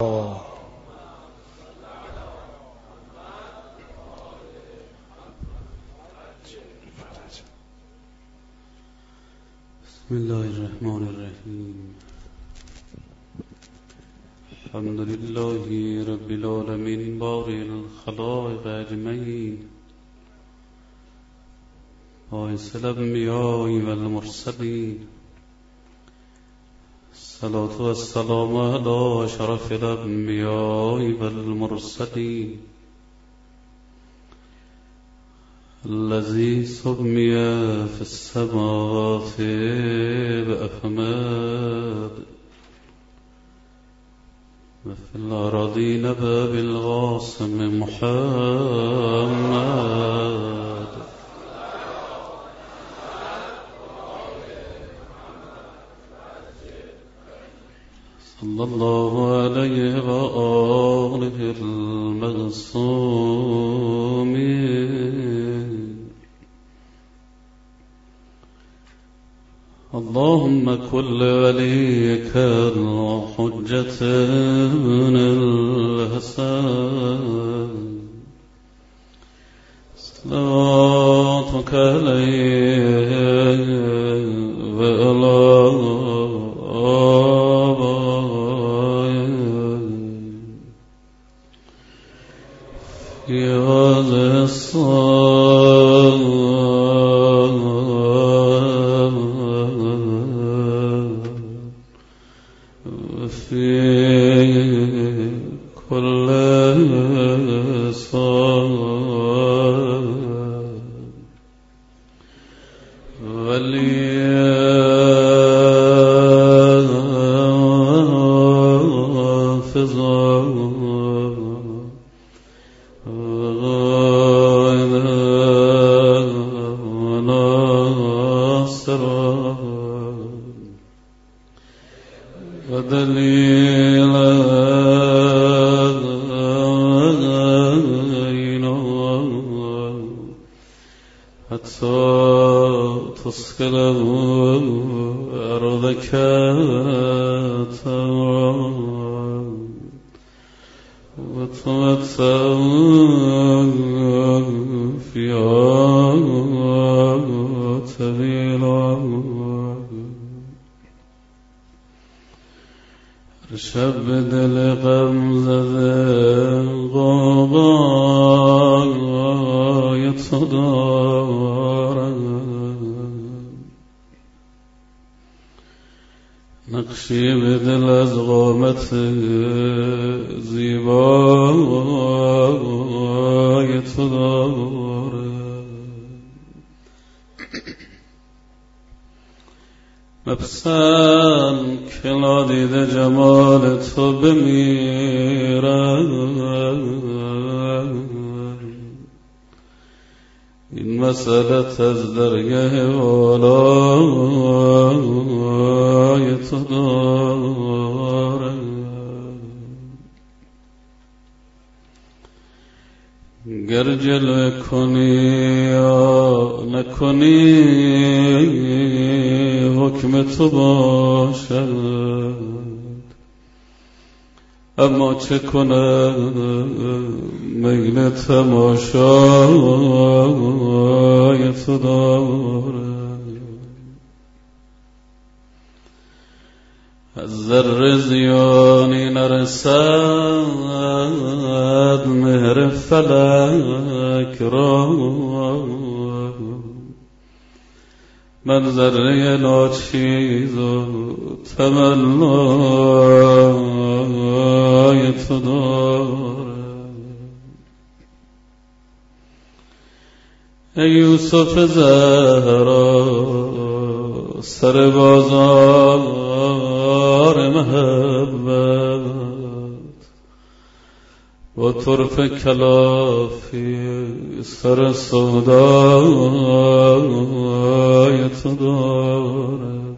بسم الله الرحمن الرحیم. الحمد لله رب العالمین بارئ الخلائق اجمعین باعث الانبیاء والمرسلین. الصلاة والسلام على شرف الانبیاء والمرسلین الذي سمي في السماوات بأحمد وفي الأراضين بالقاسم محمد. صلى الله عليه وآله المعصومين. اللهم كل وليك الحجة بن الحسن صلاتك عليه وعلى آبائه في هذا الصلاة في كل صلاة وليحفظا وناصرا ودليلا حتى تسكنه أرضك وتمتع فيها طويلا. شب دل غمزده غابایت دارد، نقشی به دل از قامت زیبایت دارد. مبسم که نادیده جمال تو بمیرد، این مسئلت از درگه والای تو دارد. گر جلوه کنی یا نکنی حکم تو باشد، اما چه کند میل تماشای تو دارد. از ذره زیانی نرسد مهر فلک را، من ذره ناچیز و تمنای تو دارم. ای یوسف زهرا سر بازار محبت، با طرف کلافی سر سودای تو دارم.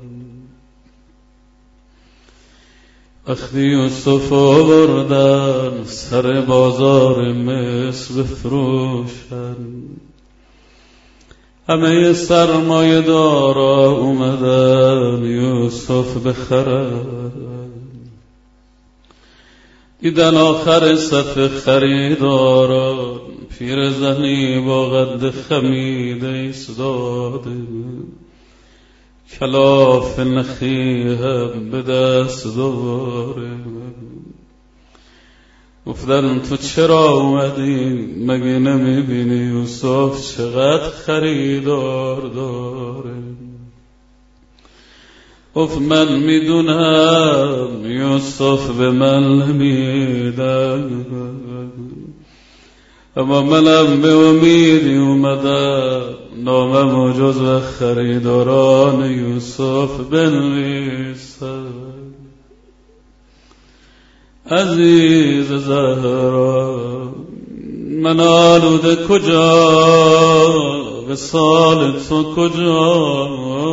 وقتی یوسف آوردن سر بازار مصر بفروشن، همه سرمایه دارا اومدن یوسف بخرن. دیدن آخر صف خریداران پیرزنی با قد خمیده ایستاده، کلاف نخی هم به دست داره. گفتن تو چرا اومدی؟ مگه نمیبینی یوسف چقدر خریدار داره؟ گفت من میدونم یوسف به من نمیدن، اما منم به امیدی اومدم نامم جزو خریداران یوسف بنویسم. عزیز زهرا من آلوده کجا، وصال تو کجا؟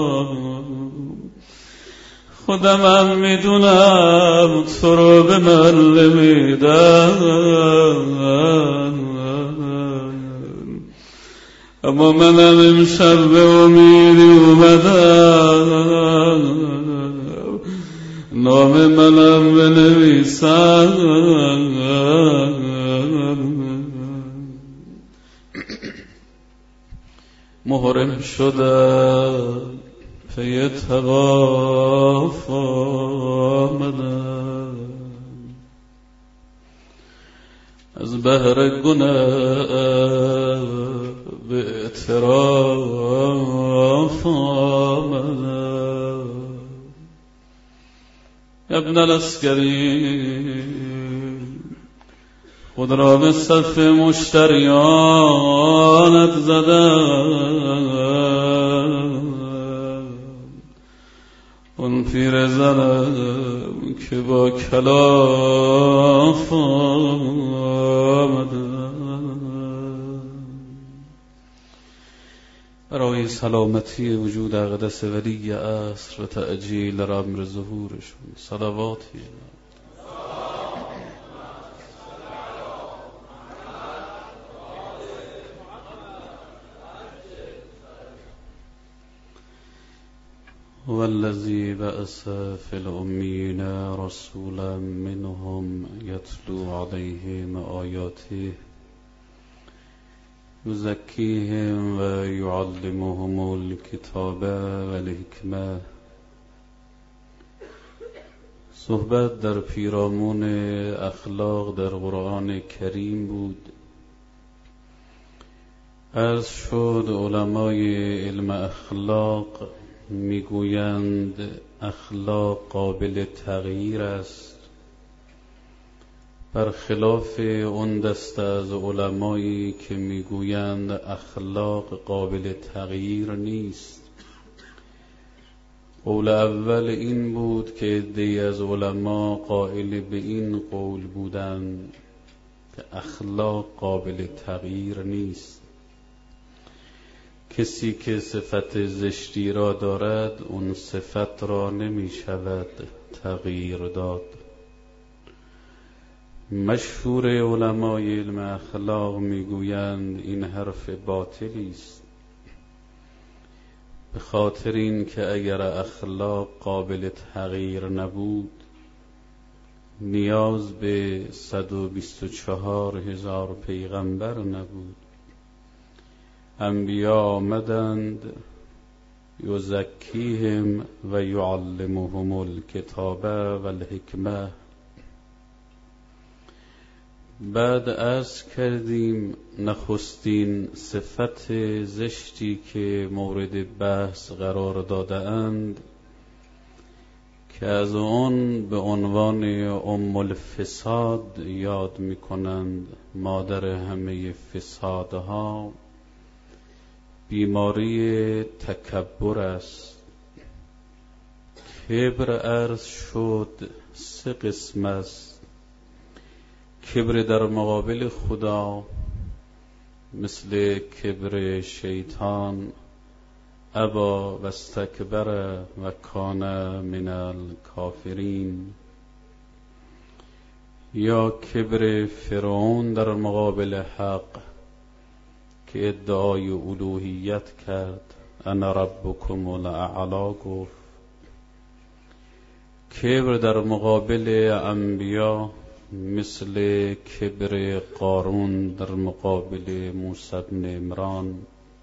خودمم میدونم تو رو به من نمیدن، اما منم امشب به امیدی اومدم نام منم بنویسم. محرم شدم پی طواف آمدم، از بحر گناه به اعتراف آمدم. ابن العسکری خود را به صف مشتریانت زدم، اون پیر زنم که با کلاف آمدم. برای سلامتی وجود اقدس ولی عصر و تعجیل امر ظهورشون صلواتی. والذی بعث فی الأمین رسولا منهم یتلو علیهم آیاته یزکیهم و یعلمهم الکتاب والحکمة. صحبت در پیرامون اخلاق در قرآن کریم بود. عرض شد علمای علم اخلاق میگویند اخلاق قابل تغییر است، برخلاف اون دسته از علمایی که میگویند اخلاق قابل تغییر نیست. قول اول این بود که عده‌ای از علما قائل به این قول بودند که اخلاق قابل تغییر نیست. کسی که صفت زشتی را دارد اون صفت را نمی شود تغییر داد. مشهور علمای علم اخلاق میگویند این حرف باطلی است، به خاطر این که اگر اخلاق قابل تغییر نبود نیاز به 124,000 پیغمبر نبود. انبیا آمدند یزکیهم و یعلمهم الکتاب والحکمة. بعد عرض کردیم نخستین صفت زشتی که مورد بحث قرار داده اند که از آن به عنوان ام الفساد یاد می کنند، مادر همه فسادها، بیماری تکبر است. کبر عرض شد 3 قسم است. کبر در مقابل خدا مثل کبر شیطان، ابا و استکبر و کان من الکافرین، یا کبر فرعون در مقابل حق که ادعای الوهیت کرد، انا ربکم الاعلی گفت. کبر در مقابل انبیا مثل کبر قارون در مقابل موسی بن عمران.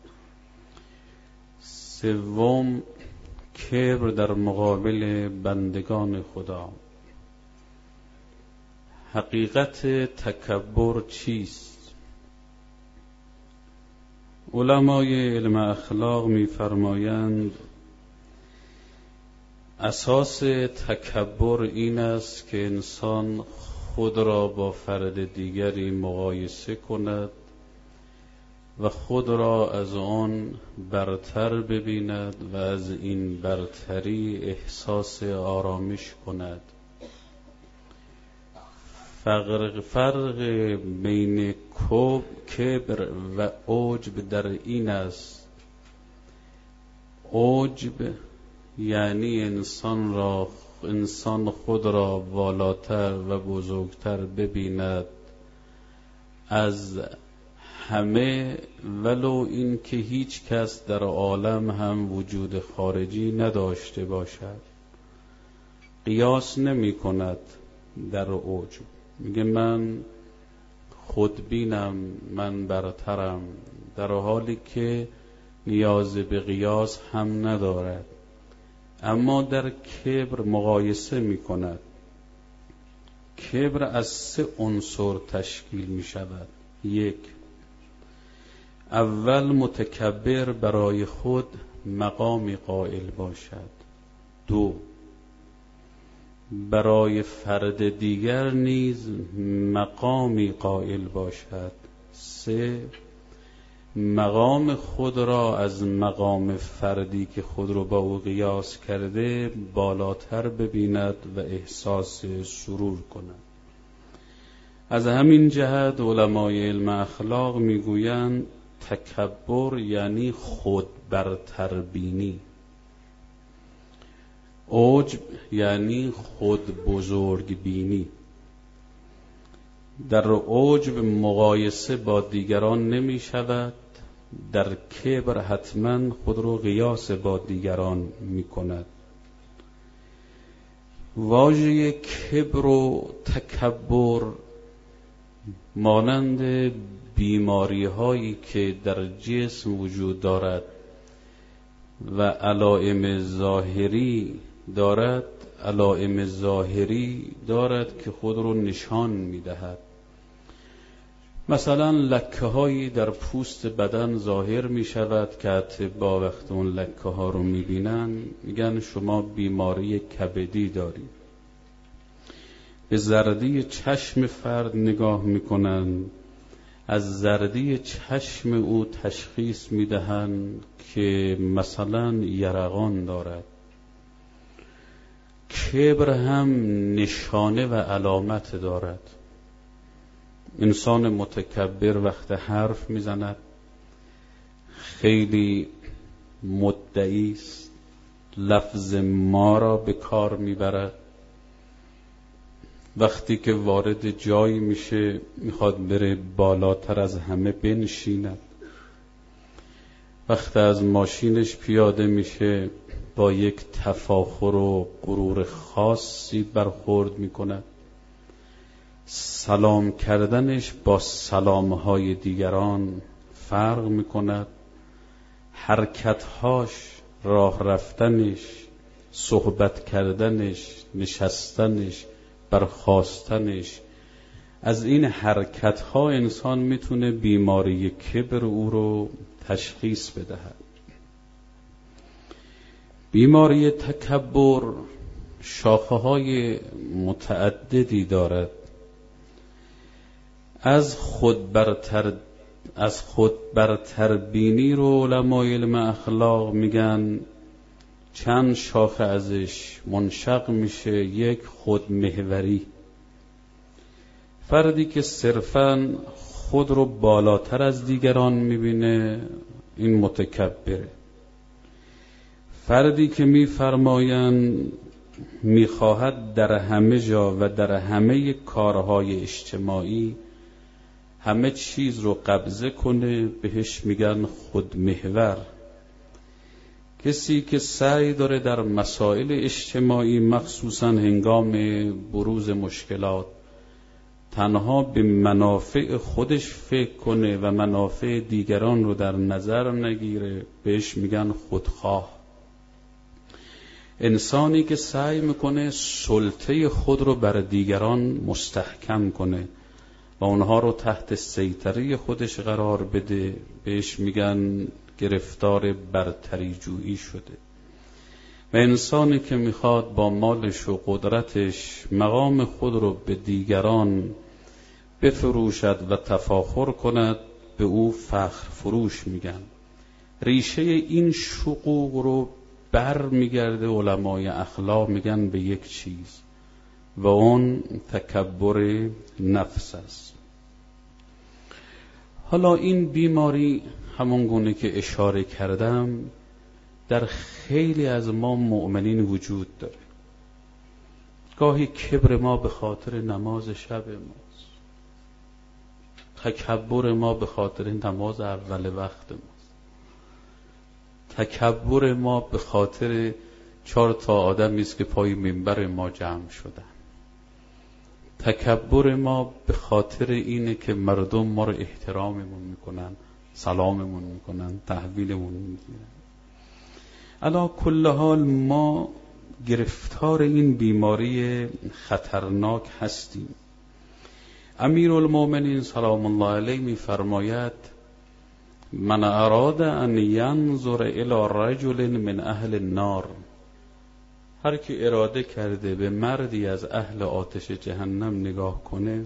سوم، کبر در مقابل بندگان خدا. حقیقت تکبر چیست؟ علمای علم اخلاق می‌فرمایند اساس تکبر این است که انسان خود را با فرد دیگری مقایسه کند و خود را از آن برتر ببیند و از این برتری احساس آرامش کند. فرق بین کبر و عجب در این است: عجب یعنی انسان خود را والاتر و بزرگتر ببیند از همه، ولو این که هیچ کس در عالم هم وجود خارجی نداشته باشد. قیاس نمی کند در عجب، میگه من خودبینم، من برترم، در حالی که نیاز به قیاس هم ندارد. اما در کبر مقایسه می کند. کبر از 3 عنصر تشکیل می شود. 1. اول، متکبر برای خود مقامی قائل باشد. 2. برای فرد دیگر نیز مقامی قائل باشد. 3. مقام خود را از مقام فردی که خود را با او قیاس کرده بالاتر ببیند و احساس سرور کند. از همین جهت علمای علم اخلاق میگویند تکبر یعنی خود برتربینی، عجب یعنی خود بزرگ بینی. در عجب مقایسه با دیگران نمی شود، در کبر حتما خود رو قیاس با دیگران می کند. واژه کبر و تکبر مانند بیماری هایی که در جسم وجود دارد و علائم ظاهری دارد که خود رو نشان می دهد. مثلا لکه هایی در پوست بدن ظاهر می شود که اطباء وقت اون لکه ها رو می بینن میگن شما بیماری کبدی دارید. به زردی چشم فرد نگاه می کنن، از زردی چشم او تشخیص می دهند که مثلا یرقان دارد. کبر هم نشانه و علامت دارد. انسان متکبر وقت حرف میزند خیلی مدعی است، لفظ ما را به کار میبرد. وقتی که وارد جایی میشه میخواد بره بالاتر از همه بنشیند. وقتی از ماشینش پیاده میشه با یک تفاخر و غرور خاصی برخورد میکند. سلام کردنش با سلامهای دیگران فرق میکند. حرکتهاش، راه رفتنش، صحبت کردنش، نشستنش، برخاستنش، از این حرکتها انسان میتونه بیماری کبر او رو تشخیص بدهد. بیماری تکبر شاخه‌های متعددی دارد. از خود برتر بینی رو علمای علم اخلاق میگن چند شاخه ازش منشق میشه. 1، خودمحوری، فردی که صرفاً خود رو بالاتر از دیگران میبینه این متکبره. فردی که میفرمایند میخواهد در همه جا و در همه کارهای اجتماعی همه چیز رو قبضه کنه بهش میگن خودمحور. کسی که سعی داره در مسائل اجتماعی مخصوصا هنگام بروز مشکلات تنها به منافع خودش فکر کنه و منافع دیگران رو در نظر نگیره بهش میگن خودخواه. انسانی که سعی میکنه سلطه خود رو بر دیگران مستحکم کنه و اونها رو تحت سیطره خودش قرار بده بهش میگن گرفتار برتری جویی شده. و انسانی که میخواد با مالش و قدرتش مقام خود رو به دیگران بفروشد و تفاخر کند به او فخر فروش میگن. ریشه این شقوق رو بر میگرده علمای اخلاق میگن به یک چیز و اون تکبر نفس است. حالا این بیماری همون گونه که اشاره کردم در خیلی از ما مؤمنین وجود داره. گاهی کبر ما به خاطر نماز شب ماست، تکبر ما به خاطر نماز اول وقت ماست، تکبر ما به خاطر 4 آدمی است که پای منبر ما جمع شدن، تکبر ما به خاطر اینه که مردم ما رو احتراممون میکنن، سلاممون میکنن، تحویلمون میگیرن. علا کل حال ما گرفتار این بیماری خطرناک هستیم. امیرالمومنین سلام الله علیه میفرماید من اراد ان ینظر الی رجل من اهل النار، هر کی اراده کرده به مردی از اهل آتش جهنم نگاه کنه،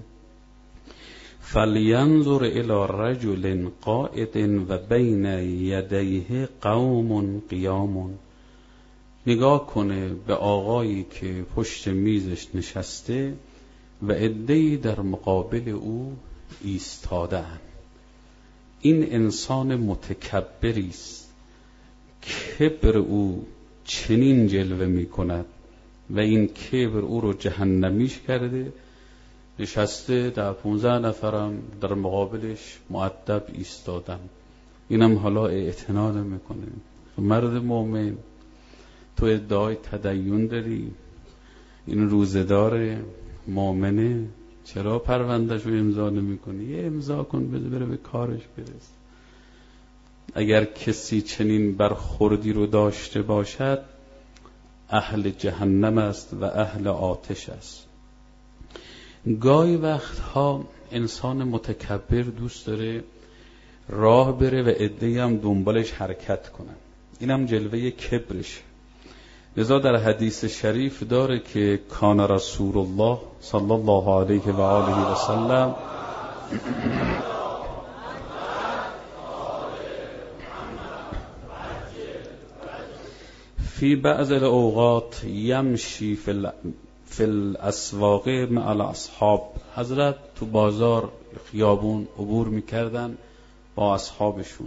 فلینظر الی رجل قائد و بین یدیه قوم قیام، نگاه کنه به آقایی که پشت میزش نشسته و عده‌ای در مقابل او ایستاده‌اند. این انسان متکبری است، کبر او چنین جلوه می کند و این کبر او رو جهنمیش کرده. نشسته 15 نفرم در مقابلش مؤدب ایستادن، اینم حالا اعتنا نمیکنه. مرد مومن تو ادعای تدین داری، این روزدار مومنه، چرا پروندهش رو امضا نمیکنی؟ یه امضا کن بره به کارش برس. اگر کسی چنین برخوردی رو داشته باشد اهل جهنم است و اهل آتش است. گاهی وقتها انسان متکبر دوست داره راه بره و عده‌ای هم دنبالش حرکت کنن، اینم جلوه کبرش. لذا در حدیث شریف داره که کان رسول الله صلی الله علیه و آله و سلم فی بعض الاوقات یمشی فی الاسواق مع الاصحاب، حضرت تو بازار خیابون عبور میکردن با اصحابشون،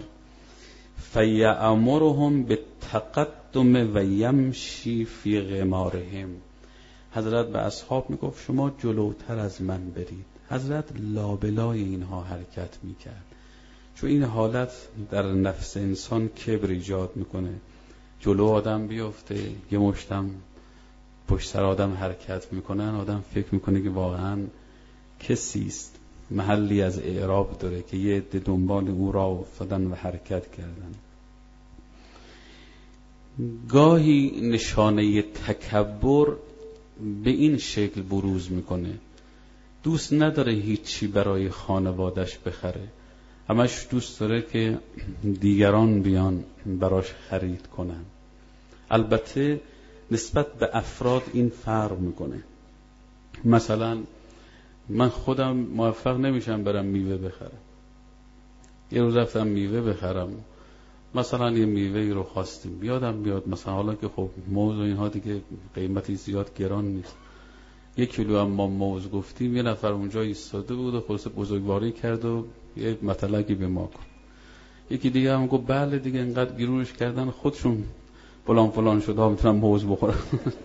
فیأمرهم بالتقدم و یمشی فی غمارهم، حضرت به اصحاب میگفت شما جلوتر از من برید. حضرت لابلای اینها حرکت میکرد، چون این حالت در نفس انسان کبر ایجاد میکنه. جلو آدم بیفته، یه مشتم پشت سر آدم حرکت میکنن، آدم فکر میکنه که واقعا کسی است، محلی از اعراب داره که یه عده دنبال او را افتادن و حرکت کردن. گاهی نشانه تکبر به این شکل بروز میکنه، دوست نداره هیچی برای خانوادش بخره، همش دوست داره که دیگران بیان براش خرید کنن. البته نسبت به افراد این فرق میکنه. مثلا من خودم موفق نمیشم برم میوه بخرم. یه روز رفتم میوه بخرم، مثلا یه میوه‌ای رو خواستیم، بیادم بیاد مثلا، حالا که خب موز و اینها دیگه قیمتی زیاد گران نیست، 1 کیلو هم ما موز گفتیم، یه نفر اونجا ایستاده بود و خلاص بزرگواری کرد و یه مطلقی به ما کن. یکی دیگه هم گفت بله دیگه اینقدر گیرونش کردن خودشون فلان شده ها میتونن موز بخورن.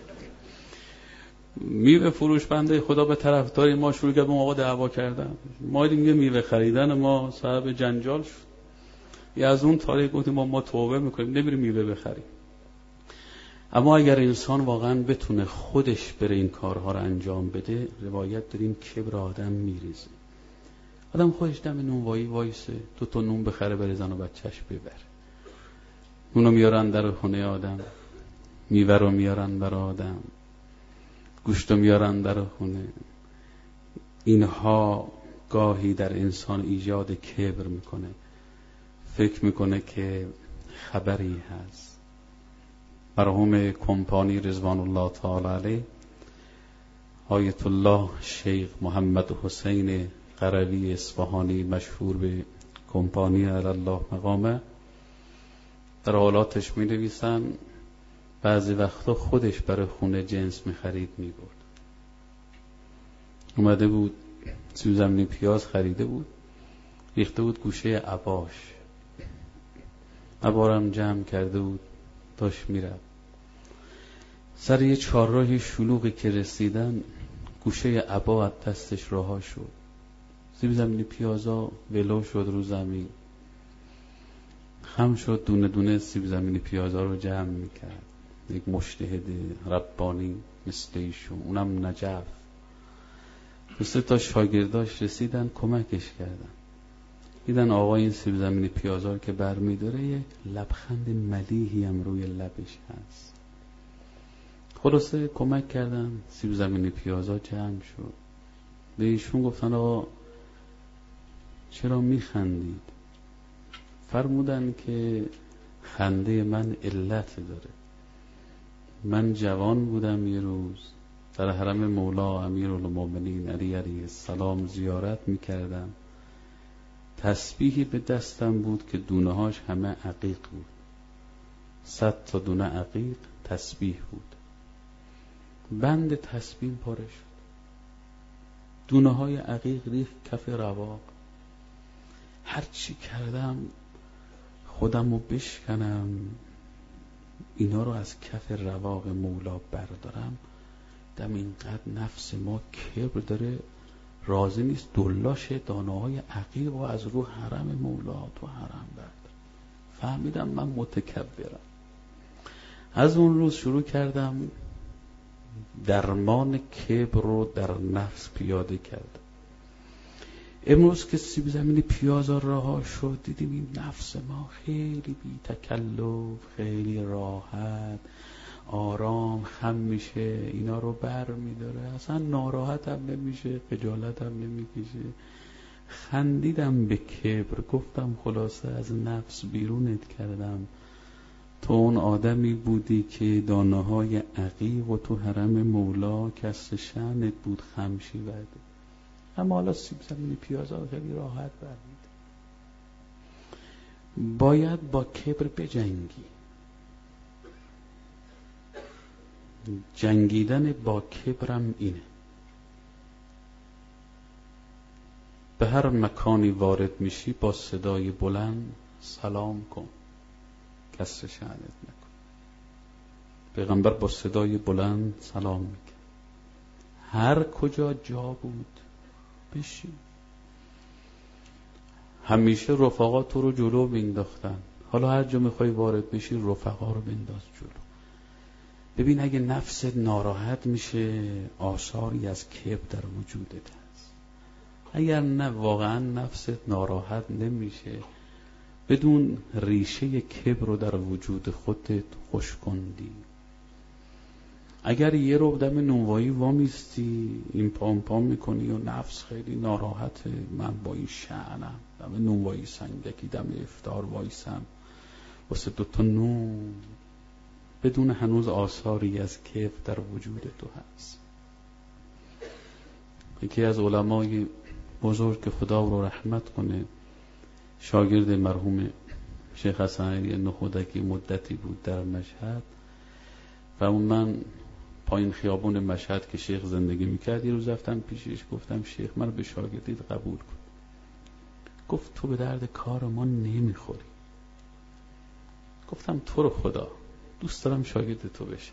میوه فروش بنده خدا به طرفدار ما شروع کرد به ما دعوا کردن. ما دیگه میوه خریدن ما سبب جنجال شد. از اون تاریخ گفتیم ما توبه میکنیم نمیریم میوه بخریم. اما اگر انسان واقعا بتونه خودش بره این کارها رو انجام بده، روایت داریم کبر آدم میریزه. آدم خودش دم نونوایی وایسه، 2 تا نون بخره بره زن و بچهش ببره. نونو میارن در خونه آدم، میوه رو میارن برای آدم، گوشت رو میارن در خونه. اینها گاهی در انسان ایجاد کبر میکنه، فکر میکنه که خبری هست. مرحوم کمپانی رضوان الله تعالی علیه، آیت الله شیخ محمد حسین قروی اصفهانی مشهور به کمپانی علی الله مقامه، در حالاتش می نویسن بعضی وقتا خودش برای خونه جنس می خرید می برد. اومده بود سیب زمینی پیاز خریده بود، ریخته بود گوشه عباش، عبارم جمع کرده بود، داشت می رفت. سر یه چهارراه شلوغی که رسیدن، گوشه عبا از دستش رها شد، سیب زمینی پیازا ولو شد رو زمین. خم شد، دونه دونه سیب زمینی پیازا رو جمع میکرد. یک مجتهد ربانی مثل ایشون، اونم نجف. 2 تا شاگرداش رسیدن کمکش کردن، دیدن آقا این سیب زمینی پیازا رو که برمیداره یه لبخند ملیحی هم روی لبش هست. خلاصه کمک کردن، سیب زمینی پیازا جمع شد. به ایشون گفتن آقا چرا میخندید؟ فرمودن که خنده من علت داره. من جوان بودم، یه روز در حرم مولا امیرالمومنین علی علیه السلام زیارت میکردم. تسبیحی به دستم بود که دونه هاش همه عقیق بود، 100 تا دونه عقیق تسبیح بود. بند تسبیح پاره شد، دونه های عقیق ریخت کف رواق. هر چی کردم خودم رو بشکنم اینا رو از کف رواق مولا بردارم، دم اینقدر نفس ما کبر داره، راضی نیست دلاش دانه های عقیق و از رو حرم مولا تو حرم بردارم. فهمیدم من متکبرم. از اون روز شروع کردم درمان کبر رو در نفس پیاده کردم. امروز که سیب زمینی پیاز رها شد، دیدیم این نفس ما خیلی بی تکلف، خیلی راحت، آرام خم میشه، اینا رو بر میداره، اصلا ناراحت هم نمیشه، خجالت هم نمیکشه. خندیدم به کبر، گفتم خلاصه از نفس بیرونت کردم. تو اون آدمی بودی که دانه های عقیق و تو حرم مولا کسر شأنت بود خمشی ورده، اما حالا سیب زمینی پیازا خیلی راحت برمید. باید با کبر بجنگی. جنگیدن با کبرم اینه، به هر مکانی وارد میشی با صدای بلند سلام کن، کسر شأنت نکن. پیغمبر با صدای بلند سلام میکن. هر کجا جا بود بشین. همیشه رفقا تو رو جلو بنداختن، حالا هر جا میخوای وارد بشی رفقا رو بنداز جلو. ببین اگه نفست ناراحت میشه آثاری از کبر در وجودت هست. اگر نه واقعا نفست ناراحت نمیشه، بدون ریشه کبر رو در وجود خودت خوش کندی. اگر یه رو دم نونوایی وامیستی این پام میکنی و نفس خیلی ناراحته، من با این شأنم دم نونوایی سنگکی دم افطار وایسم واسه 2 تا نون، بدون هنوز آثاری از کبر در وجود تو هست. یکی از علمای بزرگ که خدا رو رحمت کنه، شاگرد مرحوم شیخ حسن علی نخودکی مدتی بود در مشهد، و من پایین خیابون مشهد که شیخ زندگی میکرد یه روز رفتم پیشش، گفتم شیخ من به شاگردیت قبول کن. گفت تو به درد کار ما نمیخوری. گفتم تو رو خدا دوست دارم شاگرد تو بشم.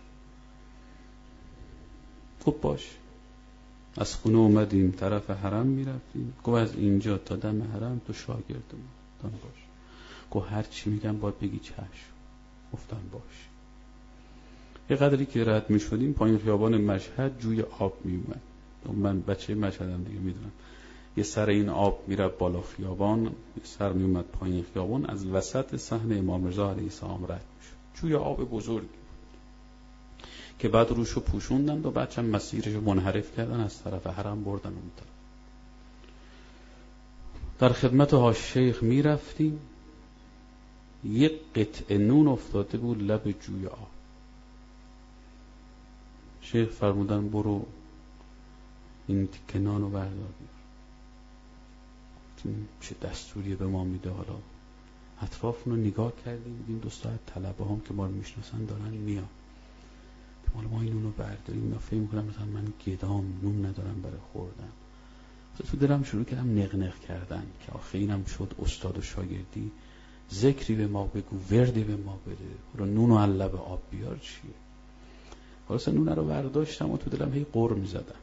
گفت باش. از خونه اومدیم طرف حرم میرفتیم، گفت از اینجا تا دم حرم تو شاگرد ما باش. گفت هر چی میگم باید بگی چشم. گفتم باش. یه قدری که رد می شدیم پایین خیابان مشهد جوی آب می اومد. من بچه مشهدم دیگه میدونم. یه سر این آب میره بالا خیابان، یه سر می اومد پایین خیابان، از وسط صحن امام رضا علیه السلام رد میشد. جوی آب بزرگی که بعد روشو پوشوندن و بعد چند مسیرشو منحرف کردن، از طرف حرم بردن اون طرف. در خدمت حاج شیخ می رفتیم، یک قطعه نون افتاده بود لب جوی آب. شیخ فرمودن برو این تیکه نانو بردار بیار. چه دستوری به ما میده؟ حالا اطراف رو نگاه کردیم، دیدیم دو ساعت طلبه هم که ما رو میشناسن دارن میان. حالا ما این نونو برداریم، اینا فکر میکنم مثلا من گدام نون ندارم برای خوردن. تو دلم شروع کردم نق کردن که آخه اینم شد استاد و شاگردی، ذکری به ما بگو، وردی به ما بده، حالا نونو از لب آب بیار چیه؟ خلاص نونه رو برداشتم و تو دلم هی قر میزدم.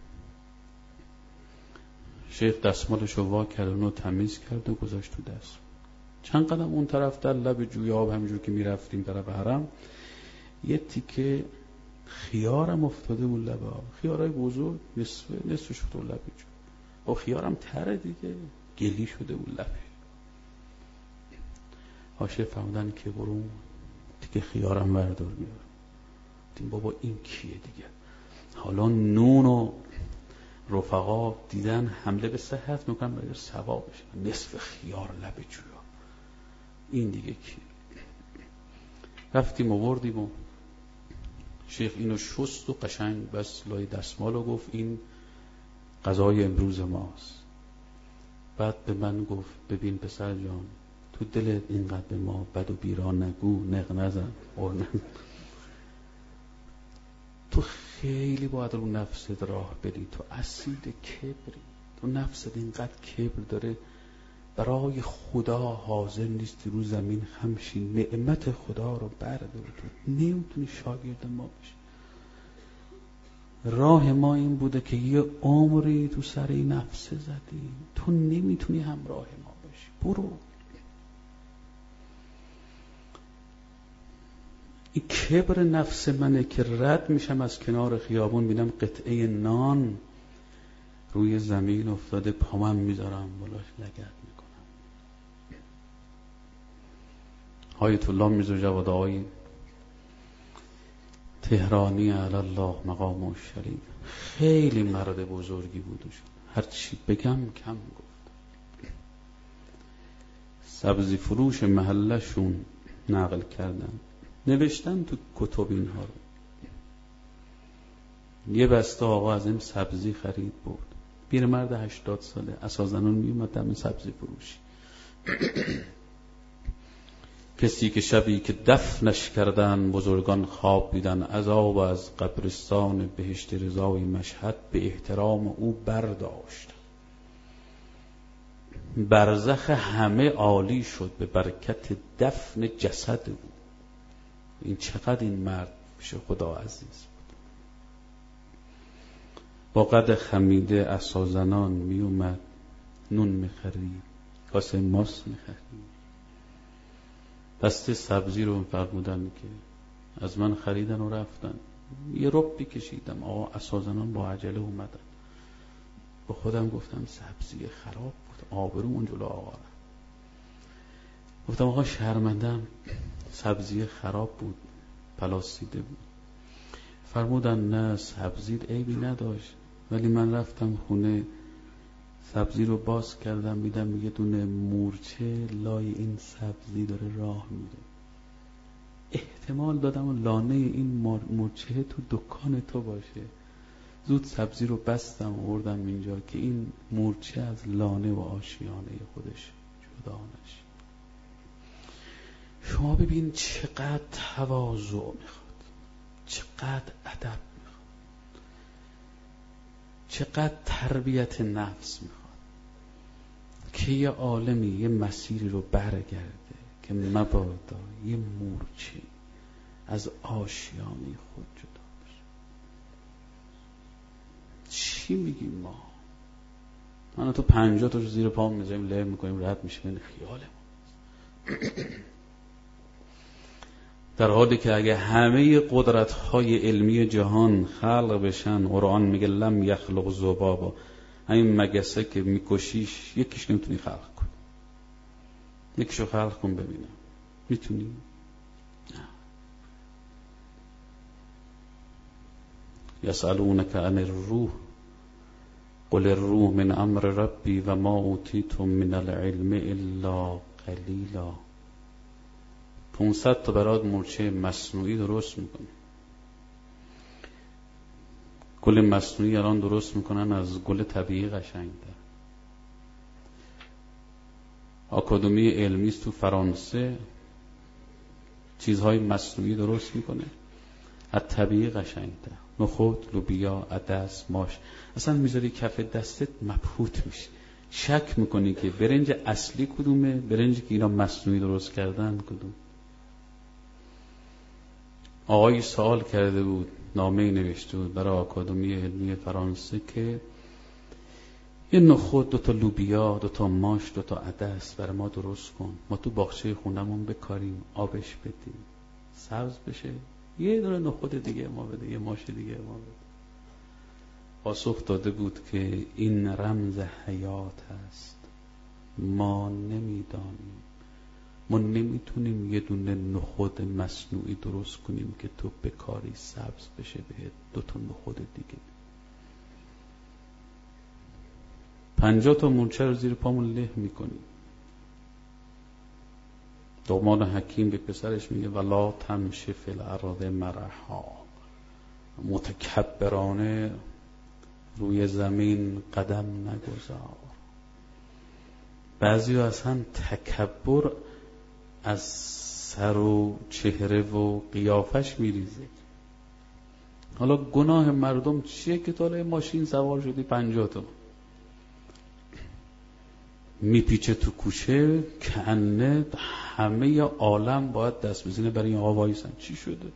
شیخ دستمالشو وا کرد، اونو تمیز کرد و گذاشت تو دست. چند قدم اون طرف در لب جوی آب همینجور که میرفتیم طرف حرم، یه تیکه خیارم افتاده بود لب آب. خیارای بزرگ نصفش افتاد لب جو. و خیارم تره دیگه، گلی شده بود لبه. حاشه فرمودن که برو تیکه خیارم بردار بیار. دیدیم بابا این کیه دیگه؟ حالا نون و رفقا دیدن حمله به صحت میکنن برای ثوابش، نصف خیار لب جویا، این دیگه کیه؟ رفتیم آوردیم و شیخ اینو شست و قشنگ بس لای دستمالو گفت این غذای امروز ماست. بعد به من گفت ببین پسر جان، تو دلت اینقدر به ما بد و بیرا نگو، نق نزن، تو خیلی باید رو نفست راه بری، تو اسید کبری، تو نفست اینقدر کبر داره برای خدا حاضر نیستی رو زمین خمشی نعمت خدا رو برداری، تو نمیتونی شاگرد ما بشی. راه ما این بوده که یه عمری تو سر این نفسه زدی، تو نمیتونی همراه ما باشی، برو. این کبر نفس منه که رد میشم از کنار خیابون، بینم قطعه نان روی زمین افتاده، پامم میذارم بالاش لگد میکنم. آیت الله میرزا جواد آقای تهرانی علی الله مقام الشریف خیلی مرد بزرگی بود، هر چی بگم کم گفت. سبزی فروش محلشون نقل کردن، نوشتن تو کتب اینها رو. یه بسته آقا از این سبزی خرید برد، پیرمرد 80 ساله، اساسنون میومد دم سبزی فروشی. کسی که شبی که دفنش کردن بزرگان خواب دیدن، عذاب از قبرستان بهشت رضای مشهد به احترام او برداشت. برزخ همه عالی شد به برکت دفن جسد او. این چقدر این مرد پیش خدا عزیز بود. با قد خمیده اساسنان می اومد، نون می خرید، کاسه ماست می خرید. دسته سبزی رو فرمودن که از من خریدن و رفتن. یه ربی کشیدم، آقا اساسنان با عجله اومدن. با خودم گفتم سبزی خراب بود، آبرومون جلو آقا رفت. گفتم آقا شرمندم، سبزی خراب بود، پلاسیده بود. فرمودن نه سبزی عیبی نداشت، ولی من رفتم خونه سبزی رو باز کردم، میدم یه دونه مورچه لای این سبزی داره راه میره. احتمال دادم لانه این مورچه تو دکان تو باشه. زود سبزی رو بستم آوردم اینجا که این مورچه از لانه و آشیانه خودش جدا نشه. شما ببین چقدر تواضع میخواد، چقدر ادب میخواد، چقدر تربیت نفس میخواد که یه عالمی یه مسیری رو برگرده که مبادا یه مورچه از آشیانه خود جدا بشه. چی میگیم ما؟ من تو 50 تا زیر پام میذاریم له میکنیم رد میشه، این خیال ما. در حالی که اگه همه قدرت‌های علمی جهان خلق بشن، قرآن میگه لم یخلق ذبابا، همین مگسه که میکشیش یکیش نمیتونی خلق کن. یکیشو خلق کن ببینم میتونی؟ یسألونک عن الروح قل الروح من امر ربی و ما اوتیتم من العلم الا قلیلا. 500 تا برات مورچه مصنوعی درست میکنه. گل مصنوعی الان درست میکنن از گل طبیعی قشنگ‌تر. آکادمی علمی تو فرانسه چیزهای مصنوعی درست میکنه از طبیعی قشنگ‌تر. نخود، لوبیا، عدس، ماش، اصلا میذاری کف دستت مبهوت میشه. شک میکنی که برنج اصلی کدومه، برنجی که اینا مصنوعی درست کردن کدوم. آقایی سوال کرده بود، نامه‌ای نوشته بود برای آکادمی علمی فرانسه که یه نخود، 2 تا لوبیا، 2 تا ماش، 2 تا عدس برای ما درست کن، ما تو باغچه خونمون بکاریم، آبش بدیم، سبز بشه، یه دونه نخود دیگه ما بده، یه ماش دیگه ما بده. پاسخ داده بود که این رمز حیات است، ما نمیدانیم، ما نمیتونیم یه دونه نخود مصنوعی درست کنیم که تو بکاری سبز بشه بهت 2 تا نخود دیگه. 50 تا مورچه رو زیر پامون له میکنیم. داماد حکیم به پسرش میگه ولا تمشی فی الارض مرحا، متکبرانه روی زمین قدم نگذار. بعضی اصلا تکبر از سر و چهره و قیافش میریزه. حالا گناه مردم چیه که تا ماشین سوار شدی 50 تا میپیچه تو کوچه کنه همه عالم باید دست بزنه برای این آقا وایسن. چی شده؟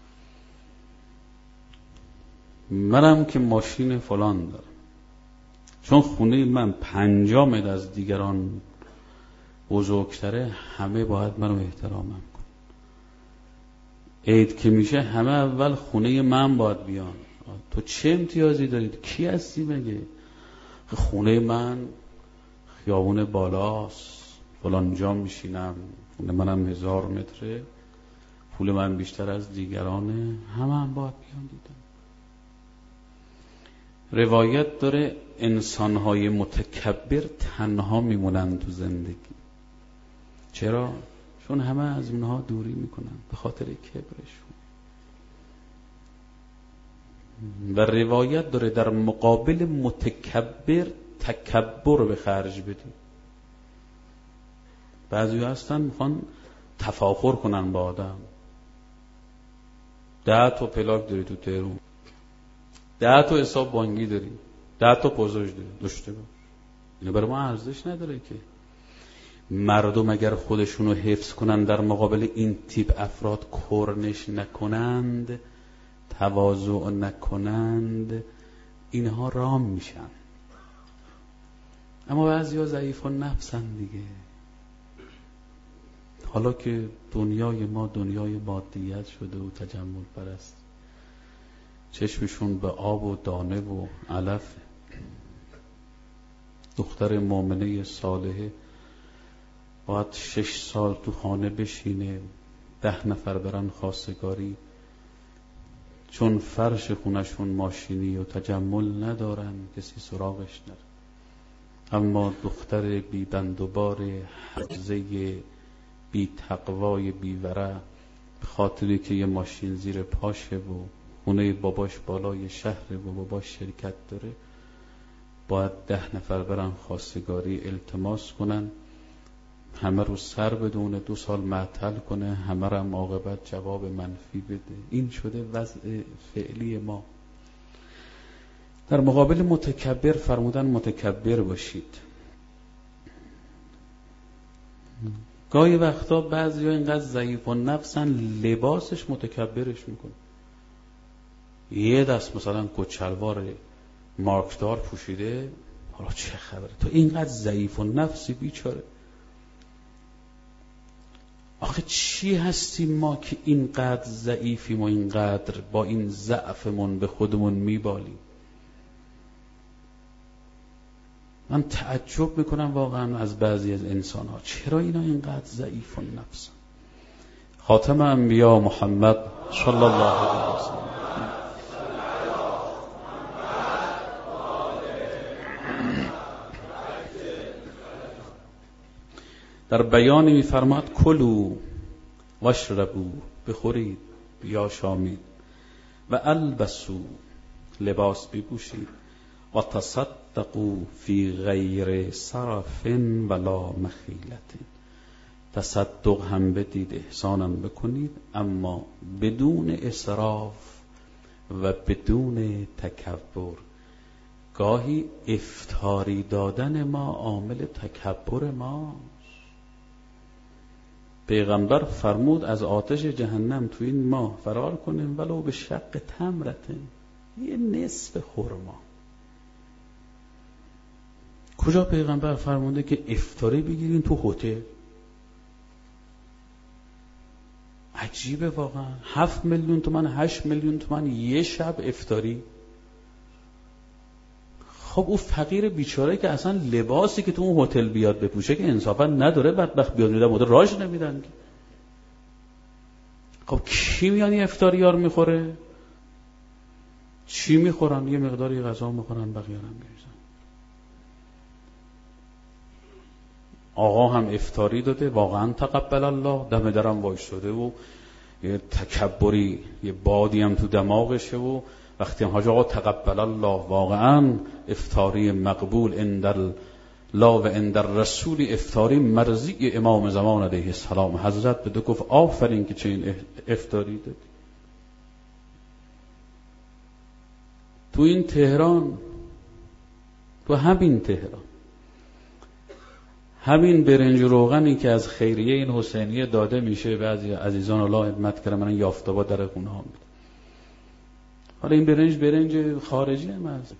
منم که ماشین فلان دارم، چون خونه من 50 متر از دیگران بزرگتره، همه باید منو احترامم کن. عید که میشه همه اول خونه من باید بیان. تو چه امتیازی دارید؟ کی هستی مگه؟ خونه من خیابون بالاست، فلان جا میشینم، خونه منم 1000 متره، پول من بیشتر از دیگرانه، همه هم باید بیان دیدن. روایت داره انسانهای متکبر تنها میمونن تو زندگی. چرا؟ چون همه از اونها دوری میکنن به خاطر کبرشون. و روایت داره در مقابل متکبر تکبر به خرج بدی. بعضی هستن میخوان تفاخر کنن با آدم. 10 تا پلاک داری تو تهران، 10 تا حساب بانکی داری، 10 تا پوزش داری، داشته باش. اینو برای ما ارزش نداره که. مردم اگر خودشونو حفظ کنن در مقابل این تیپ افراد کرنش نکنند، تواضع نکنند، اینها رام میشن. اما بعضیا ضعیف النفسن دیگه. حالا که دنیای ما دنیای مادیت شده و تجمل پرست، چشمشون به آب و دانه و علف. دختر مؤمنه صالحه باید 6 سال تو خانه بشینه، 10 نفر برن خواستگاری، چون فرش خونشون ماشینی و تجمل ندارن کسی سراغش نره. اما دختر بی بند و بار، حرزه بی تقوای بی ورع، به خاطری که یه ماشین زیر پاشه و خونه باباش بالای شهر و باباش شرکت داره، باید 10 نفر برن خواستگاری التماس کنن، همه رو سر بدونه، 2 سال معطل کنه، همه رو هم عاقبت جواب منفی بده. این شده وضع فعلی ما. در مقابل متکبر فرمودن متکبر باشید. گاهی وقتا بعضی ها اینقدر ضعیف و نفسن لباسش متکبرش میکنه. یه دست مثلا کچلوار مارکدار پوشیده، حالا چه خبره؟ تو اینقدر ضعیف و نفسی بیچاره. آخه چی هستیم ما که اینقدر ضعیفیم و اینقدر با این ضعفمون به خودمون میبالیم؟ من تعجب میکنم واقعا از بعضی از انسان ها، چرا اینا اینقدر ضعیف و نفسن؟ خاتم انبیا محمد صلی الله علیه وسلم در بیانی میفرماد کلوا واشربوا، بخورید یا شامید، و البسوا، لباس بپوشید، و تصدقوا فی غیر سرف ولا مخیلت، تصدق هم بدید، احسانم بکنید، اما بدون اسراف و بدون تکبر. گاهی افطاری دادن ما عامل تکبر ماست. پیغمبر فرمود از آتش جهنم تو این ماه فرار کنیم ولو به شق تمرته، یه نصف خرما. کجا پیغمبر فرموده که افطاری بگیرین تو هتل؟ عجیبه واقعا. 7 میلیون تومان 8 میلیون تومان یه شب افطاری. خب اون فقیر بیچاره که اصلا لباسی که تو اون هتل بیاد بپوشه که انصافا نداره، بدبخت بیاد میدن مدر راج نمیدن. خب کی میانی افطاریار میخوره؟ چی میخورن؟ یه مقداری غذا میخورن، بقیه هم میریزن. آقا هم افطاری داده، واقعا تقبل الله، دم درم وایساده و یه تکبری، یه بادی هم تو دماغشه و وقتی حاج آقا تقبل الله، واقعا افطاری مقبول عند الله و عند الرسول، افطاری مرضی امام زمان علیه السلام. حضرت بده گفت آفرین که چه این افطاری دادی. تو این تهران، تو همین تهران، همین برنج و روغنی که از خیریه این حسینیه داده میشه، بعضی عزیزان الله خدمت کردن، من یافته‌آور در خونه ها میده. حالا این برنج خارجی هم هست.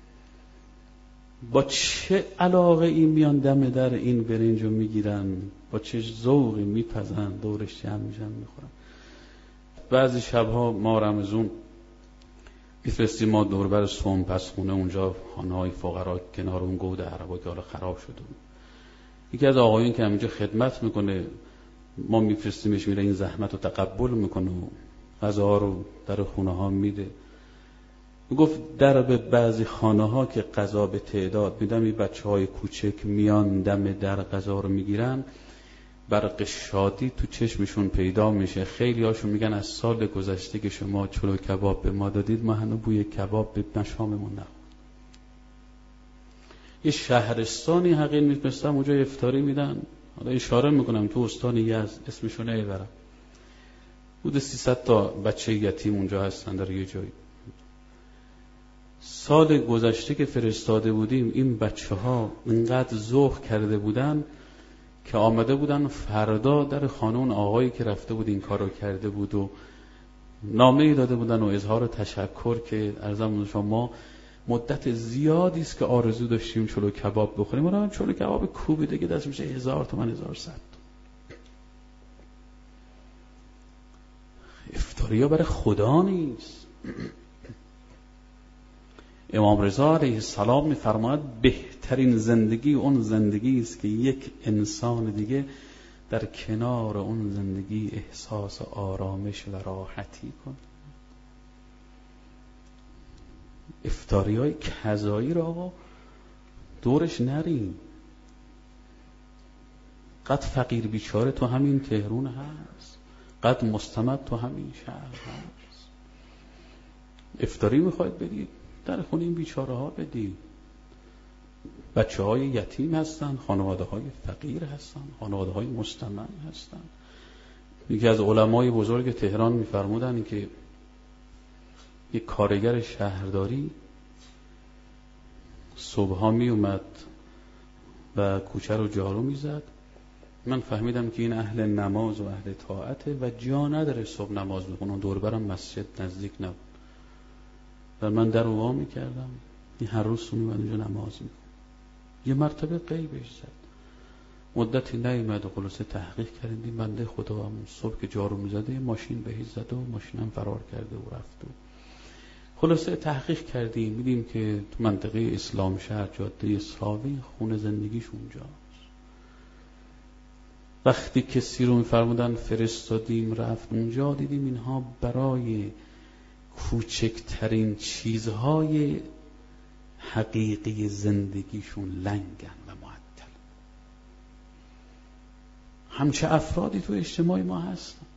با چه علاقه این میان دم در این برنج رو میگیرن، با چه ذوقی میپزن، دورش جمع میشن میخورن. بعضی شبها ما رمضان میفرستیم ما دوربر سوم پس خونه، اونجا خانه‌های فقرا کنار اون گود عربا که حالا خراب شده. یکی از آقایون که همینجا خدمت میکنه، ما میفرستیمش، میره این زحمت رو تقبل میکنه و غذاها رو در خونه ها میده. میگفت در به بعضی خانه ها که غذا به تعداد میدم، این بچه های کوچک میان دم در غذا رو میگیرن، برق شادی تو چشمشون پیدا میشه. خیلی هاشون میگن از سال گذشته که شما چلو کباب به ما دادید، ما هنوز بوی کباب به مشاممون نخورد. یه شهرستانی حقیر میفرستم اونجا افطاری میدن. حالا اشاره میکنم تو استان یزد، اسمشو نمیبرم، حدود 300 تا بچه یتیم اونجا هستن در یه جایی. سال گذشته که فرستاده بودیم، این بچه ها اینقدر ذوق کرده بودن که آمده بودن فردا در خانه اون آقایی که رفته بود این کارو کرده بود و نامه‌ای داده بودن و اظهار تشکر که عرضم شما مدت زیادی است که آرزو داشتیم چلو کباب بخوریم. اونم چلو کباب کوبی دیگه دست میشه 1000 تومان 1100. افطاریا برای خدا نیست. امام رضا علیه السلام میفرماید بهترین زندگی اون زندگی است که یک انسان دیگه در کنار اون زندگی احساس آرامش و راحتی کنه. افطاریای کذایی را آقا دورش نریم. قد فقیر بیچاره تو همین تهران هست، قد مستمد تو همین شهر هست. افطاری میخواید بدید در خونه این بیچاره ها بدید. بچه های یتیم هستن، خانواده های فقیر هستن، خانواده های مستمن هستن. یکی از علمای بزرگ تهران میفرمودن که یک کارگر شهرداری صبحا می اومد و کوچه رو جارو میزد. من فهمیدم که این اهل نماز و اهل طاعته و جا نداره صبح نماز بخونه. دور برم مسجد نزدیک نبود و من در وا میکردم، این هر روز می اومد اونجا نماز میخوند. یه مرتبه غیبش زد. مدتی نیومد و خلاصه تحقیق کردیم. بنده خدا همون صبح که جارو میزده ماشین بهش زد و ماشینم فرار کرده و رفت و خلاصه تحقیق کردیم. میدیم که تو منطقه اسلام شهر جاده ساوی خونه زندگیش اونجاست. وقتی کسی رو میفرمودن فرستادیم رفت اونجا، دیدیم اینها برای کوچکترین چیزهای حقیقی زندگیشون لنگن و معطل. همچه افرادی تو اجتماع ما هستن.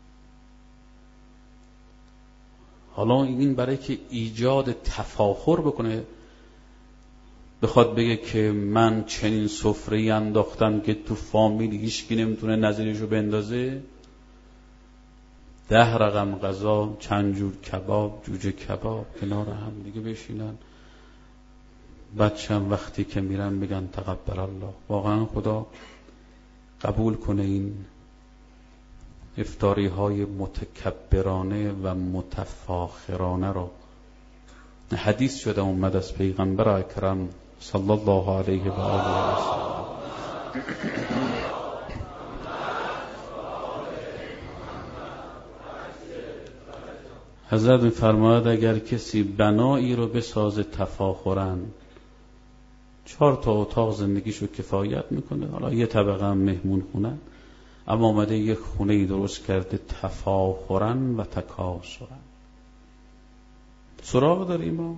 حالا این برای که ایجاد تفاخر بکنه بخواد بگه که من چنین سفره‌ای انداختم که تو فامیل هیچکی نمیتونه نظیرشو بندازه، 10 رقم غذا، چند جور کباب، جوجه کباب کنار هم دیگه بشینن، بچه‌م وقتی که میرن بگن تقبل الله. واقعا خدا قبول کنه این افطاری های متکبرانه و متفاخرانه را. حدیث شده اومد از پیغمبر اکرم صلی الله علیه و آله و سلم، حضرت می‌فرماید اگر کسی بنایی رو بسازه تفاخرن، 4 تا اتاق زندگیشو کفایت میکنه، حالا یه طبقه هم مهمون خونه، اما آمده یک خونه‌ای درست کرده تفاخرن و تکاسرن. سراغ داریم ما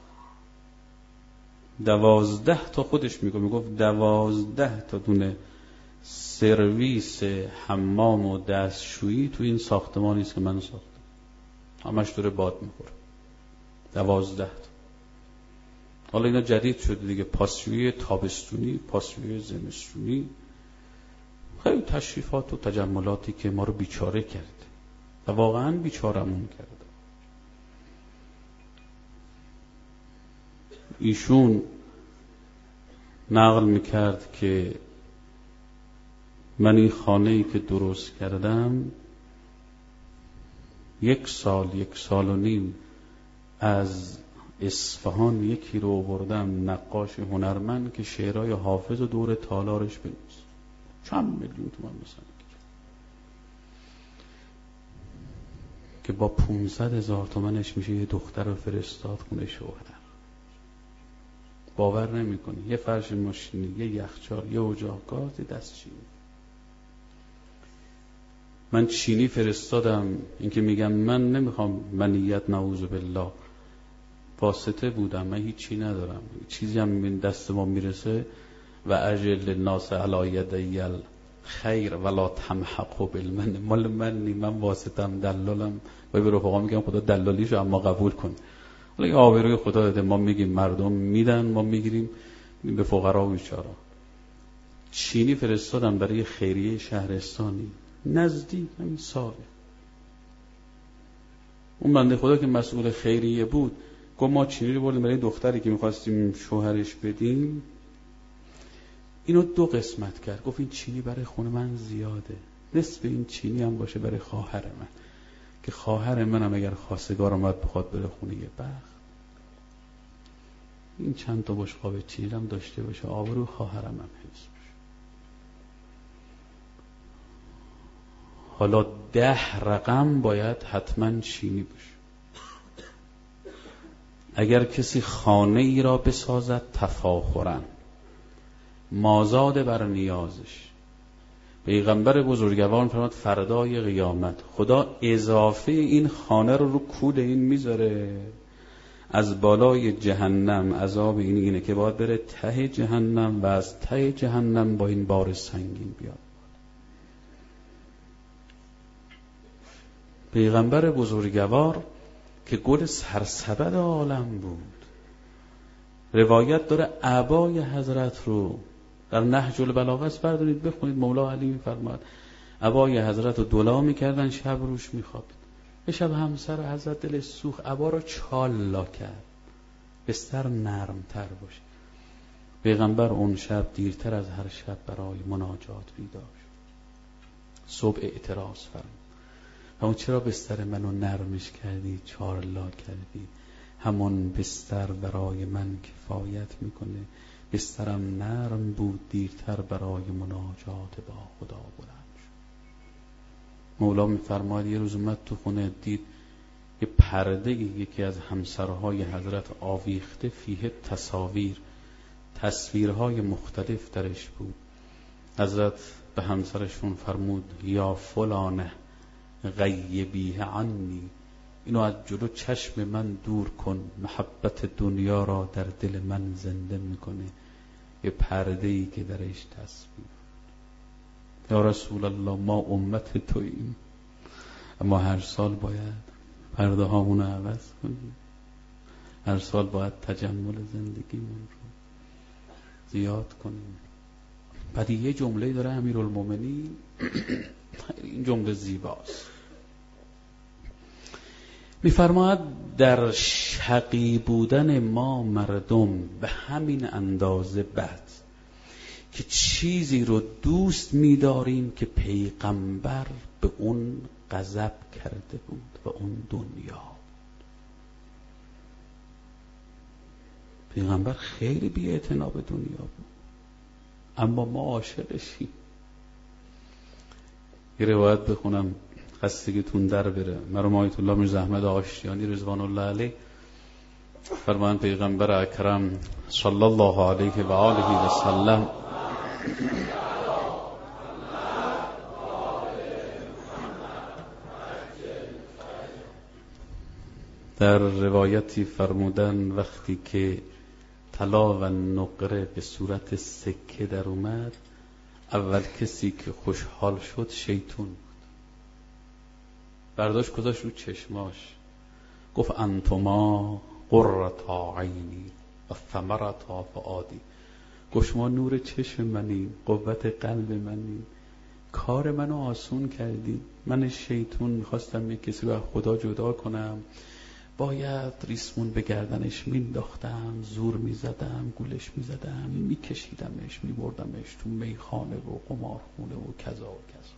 12 تا خودش میگفت 12 تا دونه سرویس حمام و دستشویی تو این ساختمانی است که من ساختم، همش داره باد میخوره. 12 تا. حالا اینا جدید شده دیگه، پاسشویی تابستونی، پاسشویی زمستونی، خیلی تشریفات و تجملاتی که ما رو بیچاره کرده و واقعا بیچارمون کرده. ایشون نقل میکرد که من این خانه‌ای که درست کردم 1 سال 1 سال و نیم از اصفهان یکی رو آوردم نقاش هنرمند که شعرهای حافظ و دور تالارش بنویسه، چند میلیون تومان مثلا که با 500,000 تومنش میشه یه دختر رو فرستاد خونه شوهر. باور نمی‌کنی یه فرش ماشینی، یه یخچال، یه اجاق گاز، یه دستچینی. من چینی فرستادم، این که میگم من نمیخوام منیت نعوذ بالله، واسطه بودم، من هیچی ندارم، چیزی هم این دست ما میرسه و اجل الناس علی یدی الخیر ولا تمحقوا بالمن، مال من نی، من واسطم، دلالم. و به رفقا میگم خدا دلالیشو اما قبول کن. حالا آبروی خدا داده، ما میگیم مردم میدن، ما میگیریم به فقرا و بیچارا. چینی فرستادم برای خیریه شهرستانی نزدیک همین ساله. اون بنده خدا که مسئول خیریه بود گفت ما چینی رو بردیم برای دختری که میخواستیم شوهرش بدیم، اینو 2 قسمت کرد. گفت این چینی برای خونه من زیاده، نصف این چینی هم باشه برای خواهر من، که خواهر منم اگر خواستگار اومد بخواد بره خونه یه بخت، این چند تا بشقاب چینی هم داشته باشه، آبرو خواهرم هم حفظ بشه. حالا 10 رقم باید حتما چینی باشه. اگر کسی خانه ای را بسازد تفاخرن، مازاد بر نیازش، پیغمبر بزرگوار فرمود فردای قیامت خدا اضافه این خانه رو کول این میذاره، از بالای جهنم عذاب اینه که باید بره ته جهنم و از ته جهنم با این بار سنگین بیاد. پیغمبر بزرگوار که گل سرسبد عالم بود، روایت داره عبای حضرت رو در نهج البلاغه بردارید بخونید، مولا علی میفرماد عبای حضرت رو دولا میکردن، شب روش میخوابید. یه شب همسر حضرت دلش سوخت، عبا رو چالا کرد بستر نرمتر باشه. پیغمبر اون شب دیرتر از هر شب برای مناجات بیدار شد. صبح اعتراض فرمود اما چرا بستر منو نرمش کردی، چارلا کردی؟ همون بستر برای من کفایت میکنه، بسترم نرم بود دیرتر برای مناجات با خدا بلند شد. مولا میفرماید یه روز اومد تو خونه، دید یه پرده یکی از همسرهای حضرت آویخته، فیه تصویرهای مختلف درش بود. حضرت به همسرشون فرمود یا فلانه غیبیه عنی، اینو از جلو چشم من دور کن، محبت دنیا را در دل من زنده میکنه. یه پرده‌ای که درش تصویر. یا رسول الله ما امت توییم، اما هر سال باید پرده هامون رو عوض کنیم، هر سال باید تجمل زندگیمون رو زیاد کنیم. بعد یه جمله داره امیرالمومنین، این جمله زیباست، میفرماید در شقی بودن ما مردم به همین اندازه بد که چیزی رو دوست می‌داریم که پیغمبر به اون غضب کرده بود و اون دنیا. پیغمبر خیلی بی‌اعتنا به دنیا بود، اما ما عاشقشیم. یه روایت بخونم خستگیتون در بره. مرحوم آیت الله میرزا احمد آشتیانی رضوان الله علیه فرمان پیغمبر اکرم صلی الله علیه و آله و سلم در روایتی فرمودن وقتی که طلا و نقره به صورت سکه در اومد، اول کسی که خوشحال شد شیطون بود. برداشت گذاشت رو چشماش، گفت انتما قرة عینی و ثمرة فؤادی، گفت شما نور چشم منی، قوت قلب منی، کار منو آسون کردی. من شیطون میخواستم یک کسی رو از خدا جدا کنم، باید ریسمون به گردنش مینداختم، زور میزدم، گولش میزدم، میکشیدمش، میبردمش تو میخانه و قمارخونه و کذا و کذا.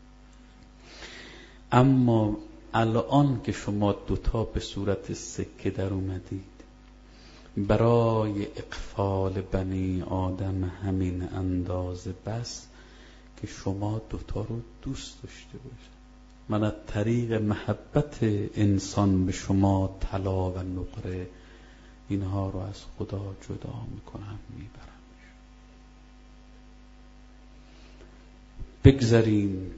اما الان که شما دوتا به صورت سکه در اومدید، برای اقفال بنی آدم همین اندازه بس که شما دوتا رو دوست داشته باشید. من از طریق محبت انسان به شما طلا و نقره اینها رو از خدا جدا میکنم، میبرم. بگذاریم.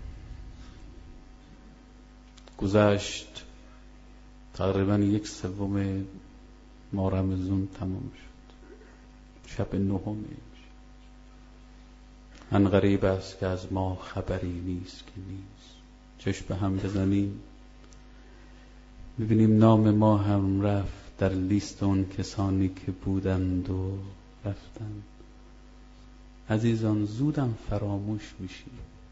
گذشت تقریبا 1/3 ماه رمضان تمام شد، شب 9. ان غریب است که از ما خبری نیست که نیست. چشم به هم بزنیم می‌بینیم نام ما هم رفت در لیست اون کسانی که بودند و رفتند. عزیزان زودم فراموش میشی.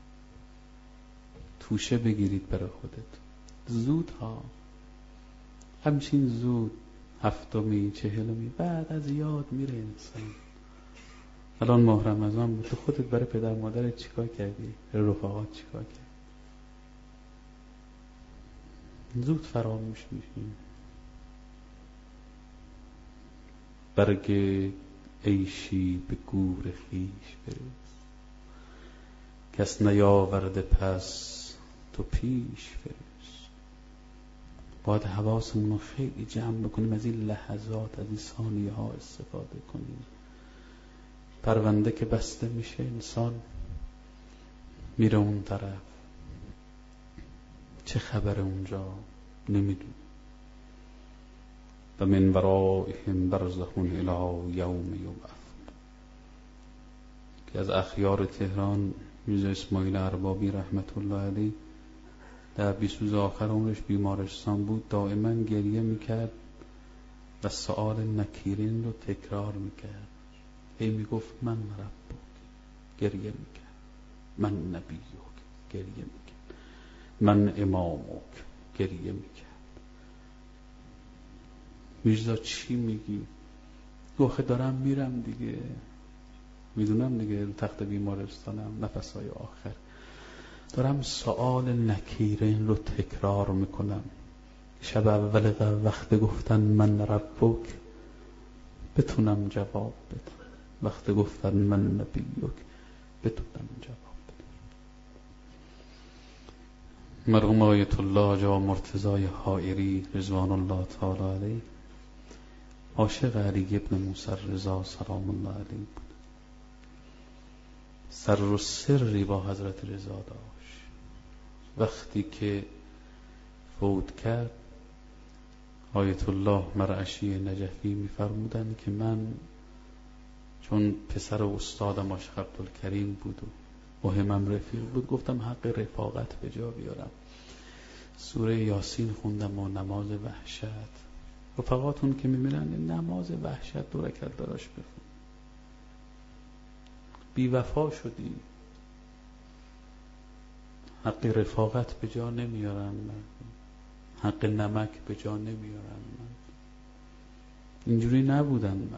توشه بگیرید برای خودت. زود ها، همچین زود 70 40 بعد از یاد میره انسان. الان ماه رمضان بود، تو خودت برای پدر مادرت چیکار کردی؟ برای رفقات چیکار کردی؟ زود فراموش میشیم. برگ عیشی به گور خیش برس، کس نیاورده پس تو پیش فرست. باید حواسمون رو خیلی جمع بکنیم، از این لحظات، از این ثانیه ها استفاده کنیم. پرونده که بسته میشه انسان میره اون طرف، چه خبر اونجا نمیدون. و من ورائهم برزخ الی یوم یبعثون. که از اخیار تهران میرزا اسماعیل اربابی رحمت الله علیه در 20 روز آخر عمرش بیمارستان بود، دائما گریه میکرد و سؤال نکیرین رو تکرار میکرد. هی میگفت من ربک، گریه میکرد، من نبیک، گریه میکرد، من امامک، گریه میکرد. میرزا چی میگی؟ گفت دارم میرم دیگه، میدونم دیگه رو تخت بیمارستانم، نفسهای آخر دارم سؤال نکیرین رو تکرار میکنم. شب اول وقت گفتن من ربک بتونم جواب بدم. وقتی گفتن من نبیک بتونم جواب بدم. مرحوم آیت الله آقا مرتضی حائری رضوان الله تعالی علیه عاشق علی ابن موسی رضا سلام الله علیه بود. سر و سری با حضرت رضا داشت. وقتی که فوت کرد آیت الله مرعشی نجفی می‌فرمودند که من چون پسر استادم عاشق عبدالکریم بود و مهمم رفیق بود، گفتم حق رفاقت به جا بیارم، سوره یاسین خوندم و نماز وحشت. رفقاتون که می‌بینن نماز وحشت 2 رکعت براش بخون. بی وفا شدی، حق رفاقت به جا نمیارم من، حق نمک به جا نمیارم من. اینجوری نبودن. من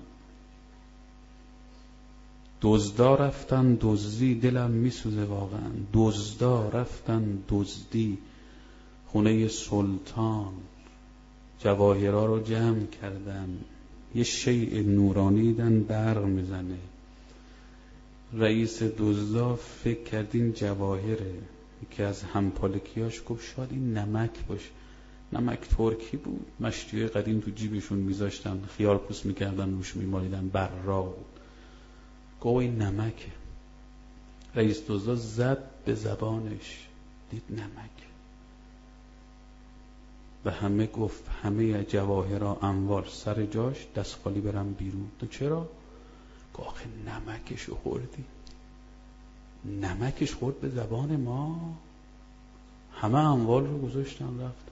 دزدا رفتن دزدی، دلم میسوزه واقعا. دزدا رفتن دزدی، خونه سلطان جواهرها رو جمع کردن، یه شیء نورانی دیدن برق میزنه. رئیس دزدا فکر کردین جواهره، یکی از همپالکیاش گفت شاید این نمک باشه. نمک ترکی بود، مشتیای قدیم تو جیبشون میذاشتن، خیار پوست میکردن روش میمالیدن، براق بود. گفت این نمکه. رئیس دزدا زد به زبانش، دید نمک. و همه گفت همه جواهرها اموال سر جاش، دست خالی برم بیرون. تو چرا؟ گفت آخه نمکشو خوردی. نمکش خورد به زبان ما، همه اموال رو گذاشتن رفت.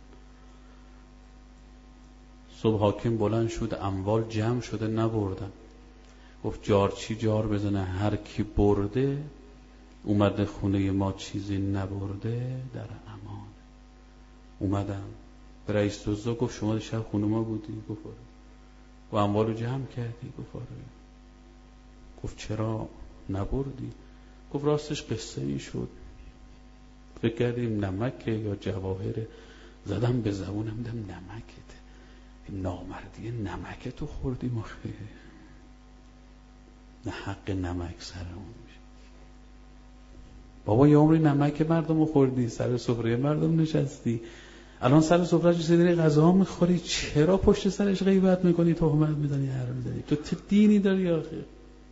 صبح حاکم بلند شد، اموال جمع شده نبردن. گفت جارچی جار بزنه، هر کی برده اومده خونه ما چیزی نبرده در امان. اومدم به رئیس دزدا گفت شما شب خونه ما بودی؟ گفت آره. و اموال رو جمع کردی؟ گفت آره. گفت چرا نبردی؟ گفت راستش قصه این شد، فکر کردیم نمکه یا جواهره، زدم به زبونم دیدم نمکته. نامردی نمکه تو خوردی مخی، نه حق نمک سرمون میشه. بابا یه عمری نمک مردم رو خوردی، سر سفره مردم نشستی، الان سر سفره‌اش رسیدی غذا میخوری، چرا پشت سرش غیبت میکنی، تهمت میزنی، حرف میزنی؟ تو چه دینی داری آخه؟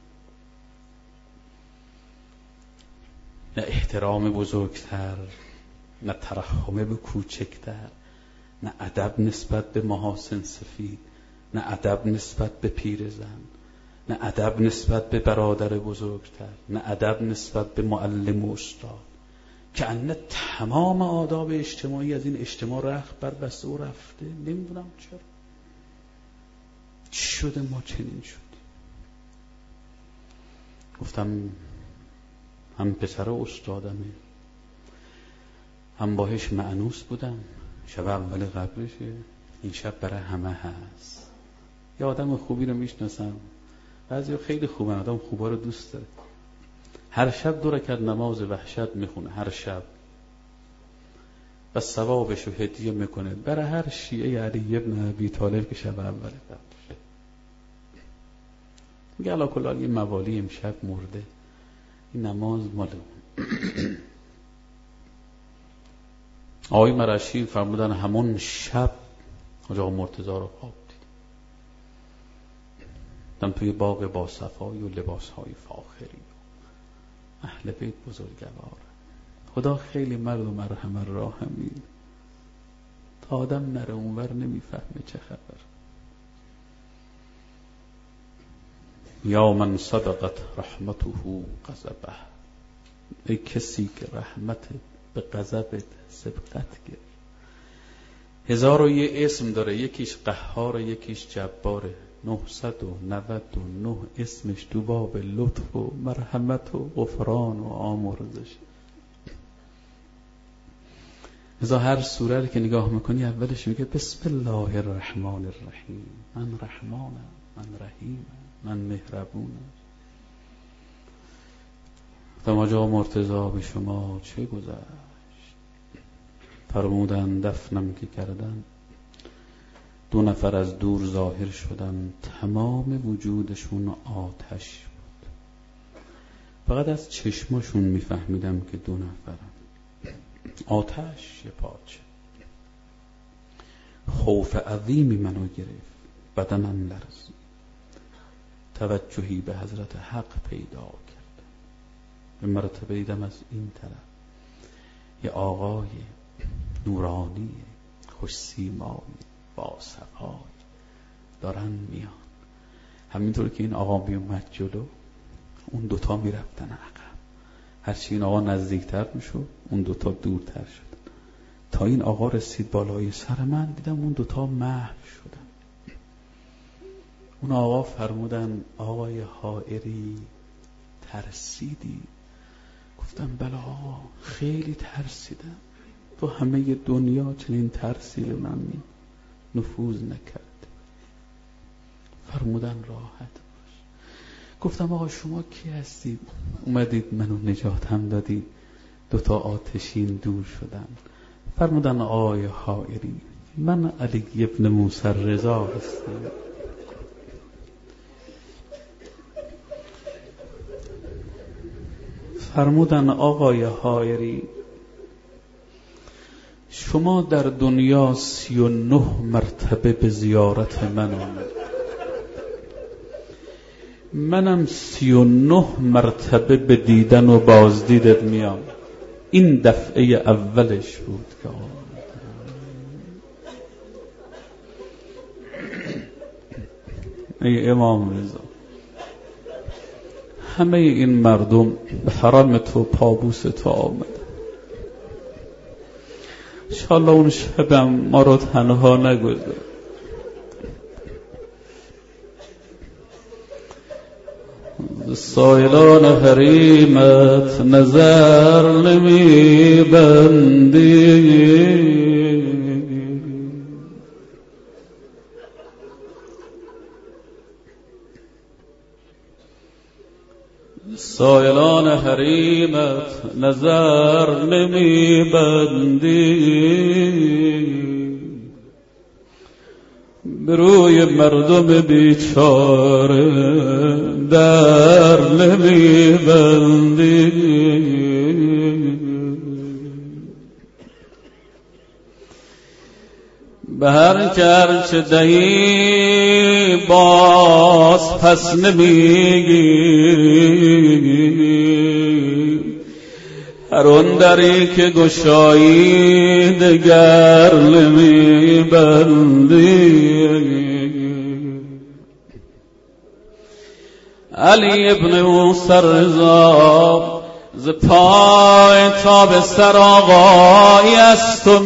نه احترام بزرگتر، نه ترحم به کوچکتر، نه ادب نسبت به محاسن سفید، نه ادب نسبت به پیرزن، نه ادب نسبت به برادر بزرگتر، نه ادب نسبت به معلم و استاد. که انه تمام آداب اجتماعی از این اجتماع رخت بر بسته و رفته. نمیدونم چرا چی شده ما چنین شدیم. گفتم هم پسر استادمه، هم باهش مأنوس بودم، شب اول قبرشه، این شب برای همه هست. یه آدم خوبی رو میشناسم، بعضی خیلی خوبه، آدم خوبا رو دوست داره، هر شب 2 رکعت نماز وحشت میخونه هر شب و ثوابش رو هدیه میکنه برای هر شیعه علی ابن ابی طالب که شب اول قبرشه. میگه علا کل حال یه موالی امشب مرده، این نماز مال اون. آقای مرعشی فرمودن همون شب حاج آقا مرتضی رو خواب دیدم توی باغ با صفایی و لباسهای فاخری، اهل بیت بزرگوار. خدا خیلی مرد و مرحم راحمی، تا آدم نره اونور نمیفهمه چه خبر. یا من صدقت رحمته غضبه، ای کسی که رحمت به غضبت سبقت گرفت. 1001 اسم داره، یکیش قهار، یکیش جباره. 999 اسمش تو باب لطف و مرحمت و غفران و آمرزش. لذا هر سوره رو که نگاه میکنی اولش میگه بسم الله الرحمن الرحیم، من رحمانم، من رحیمم، من مهربونم. حاج آقا مرتضی به شما چه گذشت؟ فرمودن دفنم که کردن 2 نفر از دور ظاهر شدن، تمام وجودشون آتش بود. فقط از چشماشون میفهمیدم که 2 نفرن. آتش یه پارچه. خوف عظیمی منو گرفت، بدنم لرزید. توجهی به حضرت حق پیدا کردم. به مرتبه دیدم از این طرف یه آقای نورانی خوش سیمایی با صفای دارن میان. همینطور که این آقا میومد جلو، اون 2 میرفتن عقب. هرچی این آقا نزدیکتر میشد، اون 2 دورتر شد. تا این آقا رسید بالای سر من، دیدم اون 2 محو شدن. اون آقا فرمودن آقای حائری ترسیدی؟ گفتم بله آقا، خیلی ترسیدم. تو همه دنیا چنین ترسی به من نفوذ نکرد. فرمودن راحت باش. گفتم آقا شما کی هستید؟ اومدید منو نجاتم دادید، 2 آتشین دور شدن. فرمودن آقای حائری من علی ابن موسی رضا هستم. فرمودن آقای حائری شما در دنیا 39 مرتبه به زیارت من آمد، منم 39 مرتبه به دیدن و بازدیدت میام. این دفعه اولش بود که ای امام رضا، همه این مردم به حرم تو پابوس تو آمد. انشاءالله اون شبم ما رو تنها نگذار. سایلان حریمت نظر نمی بندی، سایلان حریمت نظر نمی بندی، به روی مردم بیچاره در نمی بندی. به هر کرچه دهی باز پس نمیگی، هر اون دری که گشایی دگر نمی بندی. علی ابن موسی رضا ز پای تا به سر آقای از تو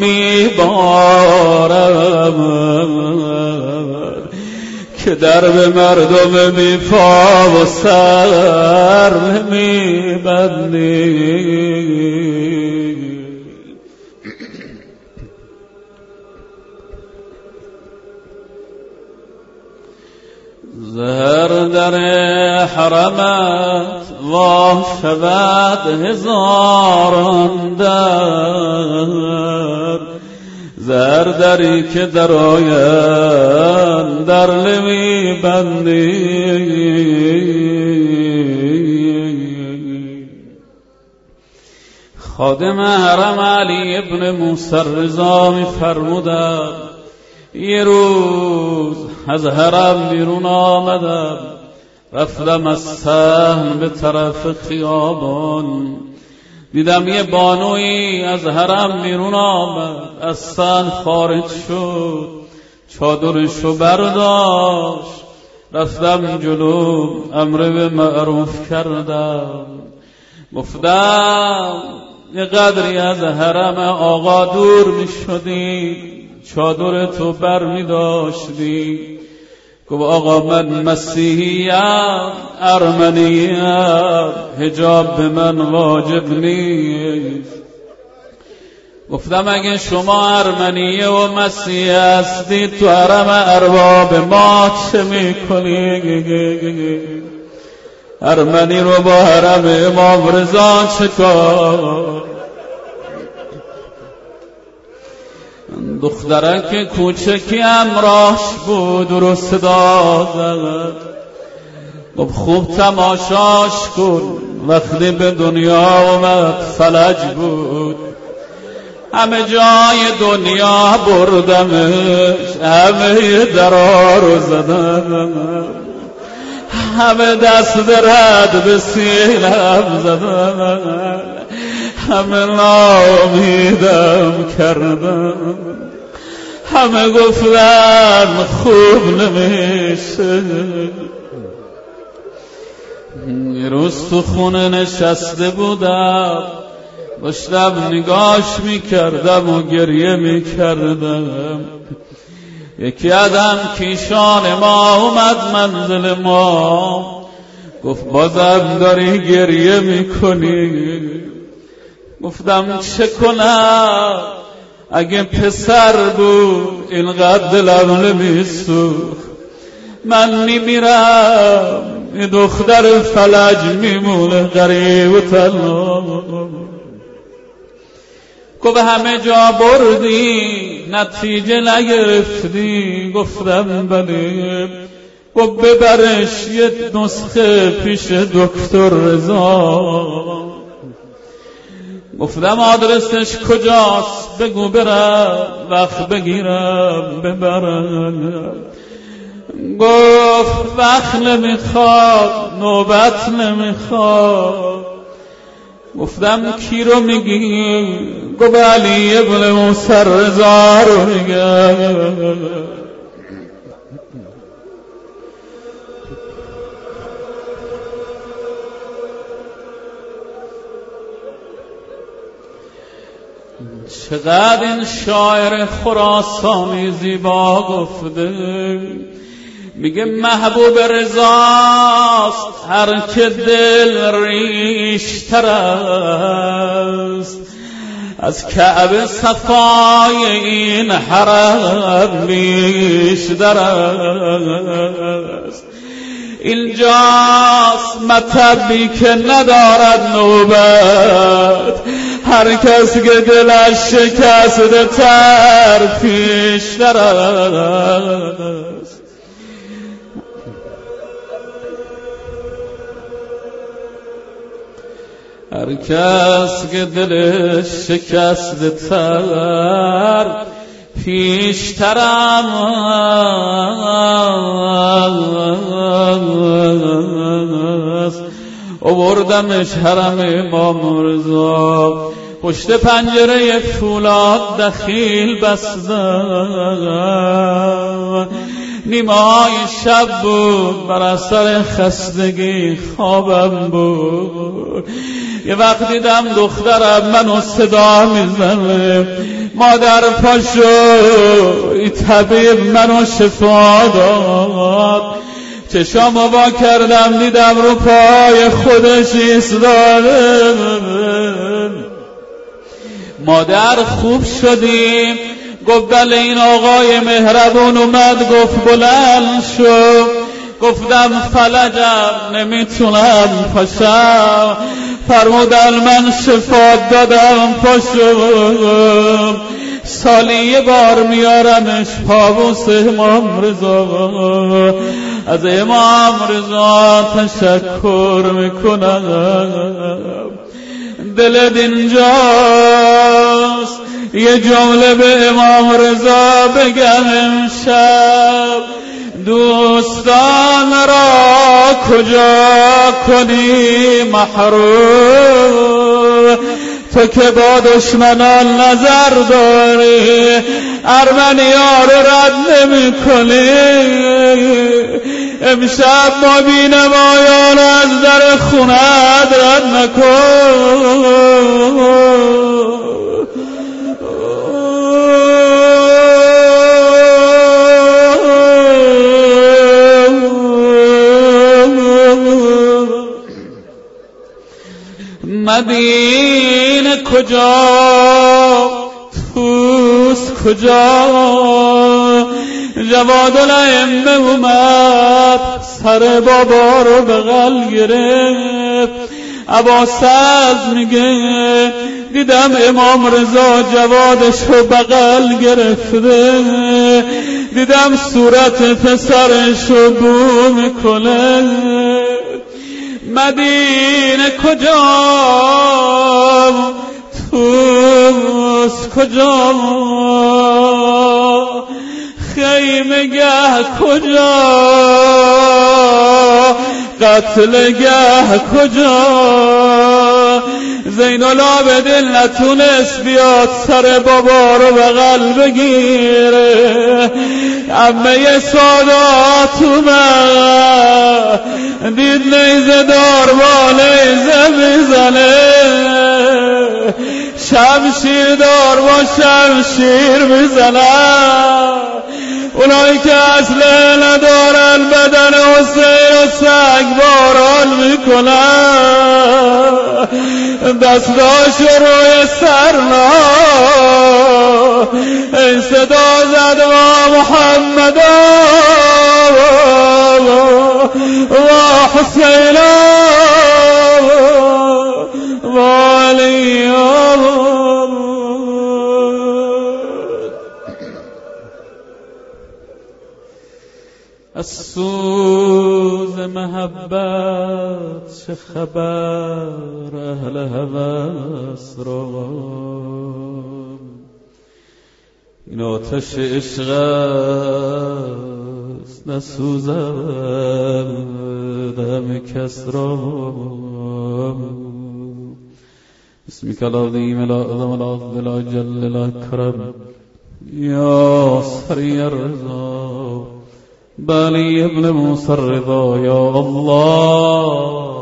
میبارم که در به مردم بی پا و سر نمیبندی. زهر در حرمت واه شود هزاران در، زهر دری که در آید در نمی بندی. خادم حرم علی ابن موسی رضا می فرمودند یه روز از حرم بیرون آمدم، رفتم از صحن به طرف خیابان، دیدم یه بانویی از حرم بیرون آمد، از صحن خارج شد، چادرشو برداشت، رفتم جلو امر به معروف کردم، گفتم یه قدری از حرم آقا دور می شدی، چادر تو بر می داشتی. گفت آقا من مسیحیم، ارمنیم، حجاب به من واجب نیست. گفتم اگه شما ارمنیه و مسیحی هستی تو حرم ارباب ما چه می کنی؟ ارمنی رو با حرم امام رضا چه کار؟ دخترک کوچکی همراهش بود و صدا زد، گفت خوب تماشاش کن، وقتی به دنیا اومد فلج بود، همه جای دنیا بردمش، همه درا رو زدم، همه دست رد به سینم زدم، همه ناامیدم کردم، همه گفتن خوب نمیشه. یه روز تو خونه نشسته بودم، داشتم نگاش میکردم و گریه میکردم. یکی آدم کیشان ما اومد منزل ما، گفت بازم داری گریه میکنی؟ گفتم چه کنم، اگه پسر بود اینقدر دلم نمیسوخت. من میمیرم، این دختر فلج میمونه غریب و تنها. گفت همه جا بردی نتیجه نگرفتی؟ گفتم بله. گفت ببرش یه نسخه پیش دکتر رضا. گفتم آدرسش کجاست؟ بگو برم وقت بگیرم ببرم. گفت وقت نمیخواد، نوبت نمیخواد. گفتم کی رو میگی؟ گفت علی ابن موسی رضا رو میگم. چقدر این شاعر خراسانی زیبا گفته، میگه محبوب رضاست هر که دل ریشتر است، از کعبه صفای این حرم بیشتر است. اینجاست مطبی که ندارد نوبت، هر کس که دلش شکسته تر پیشتر است. هر کس که دلش شکسته تر پیشتر است. آوردمش حرم امام رضا، پشت پنجره فولاد دخیل بستم. نیمای شب بود، بر اثر خستگی خوابم بود. یه وقت دیدم دخترم منو صدا میزنه، مادر پاشو، این طبیب منو شفا داد. چشامو وا کردم دیدم رو پای خودش ایستاده. مادر خوب شدیم؟ گفت بله. این آقای مهربون اومد گفت بلند شو. گفتم فلجم نمیتونم پاشم. فرمودن من شفا دادم پاشو. سالی یه بار میارمش پابوس امام رضا. از امام رضا تشکر میکنم. دلت اینجاست یه جمله به امام رضا بگم امشب. دوستان را کجا کنی محروم، تو که با دشمنان نظر داری ارمنی‌ها رو رد نمی کنی. امشب ما بینمایان از در خونت رد نکن. مدینه کجا، توس کجا، جواد الائمه اومد سر بابا رو بغل گرفت. عباسز میگه دیدم امام رضا جوادش رو بغل گرفته، دیدم صورت پسرش رو بو میکنه. مدینه کجا توس کجا خیمه گه کجا قتل گه کجا زین العابدین نتونست بیاد سر بابا رو بغل بگیره عمه سادات اومد دید نیزه دار با نیزه میزنه شمشیر دار با شمشیر میزنه اونایی که اصله ندارن بدن حسین و سنگ باران میکنن دستاش روی سرنا این صدا زد و محمد و حسین و علی از سوز محبت چه خبر اهل هوس را این آتش عشق است نسوزد دم کس را بسمك العظیم الأعظم الأفضل الأجل الأكرم یا سریع الرضا بلی ابن موسی الرضا یا الله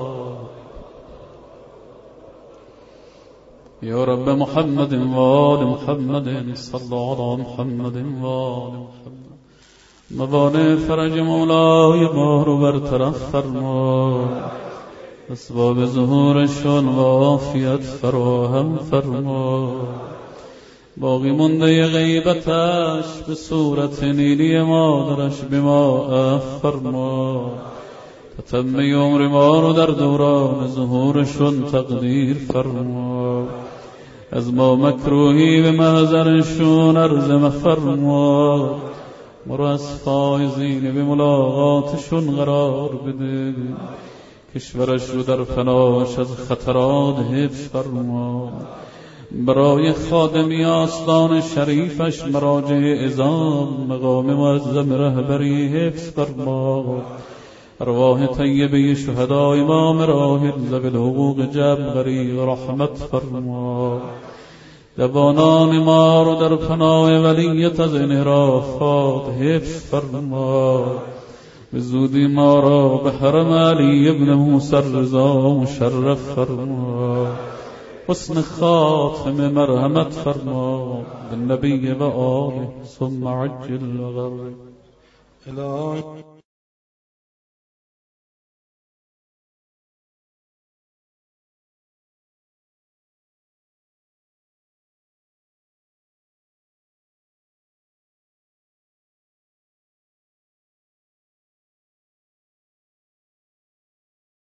یا رب محمد و آل محمد صلی علی محمد و آل محمد موانع فرج مولای ما رو برطرف فرما اسباب ظهورشون و عافیت فراهم فرما باقی مونده غیبتش به صورت نیلی مادرش به ما عفو فرما تتم عمر ما رو در دوران ظهورشون تقدیر فرما از ما مکروهی به محضرشون عرض مفرما ما رو از فایزین به ملاقاتشون قرار بده کشورش رو در پناهش از خطرات حفظ فرما برای خادمی آستان شریفش مراجع عظام مقام معظم رهبری حفظ فرما ارواح طیبه شهدای امام راحل ذوی الحقوق جبری رحمت فرما جوانان ما رو در پناه ولیت از انحرافات حفظ فرما به زودی ما را به حرم علی ابن موسی الرضا مشرف فرما حسن خاتم مرحمت فرما بالنبی و آله ثم عجل و غرب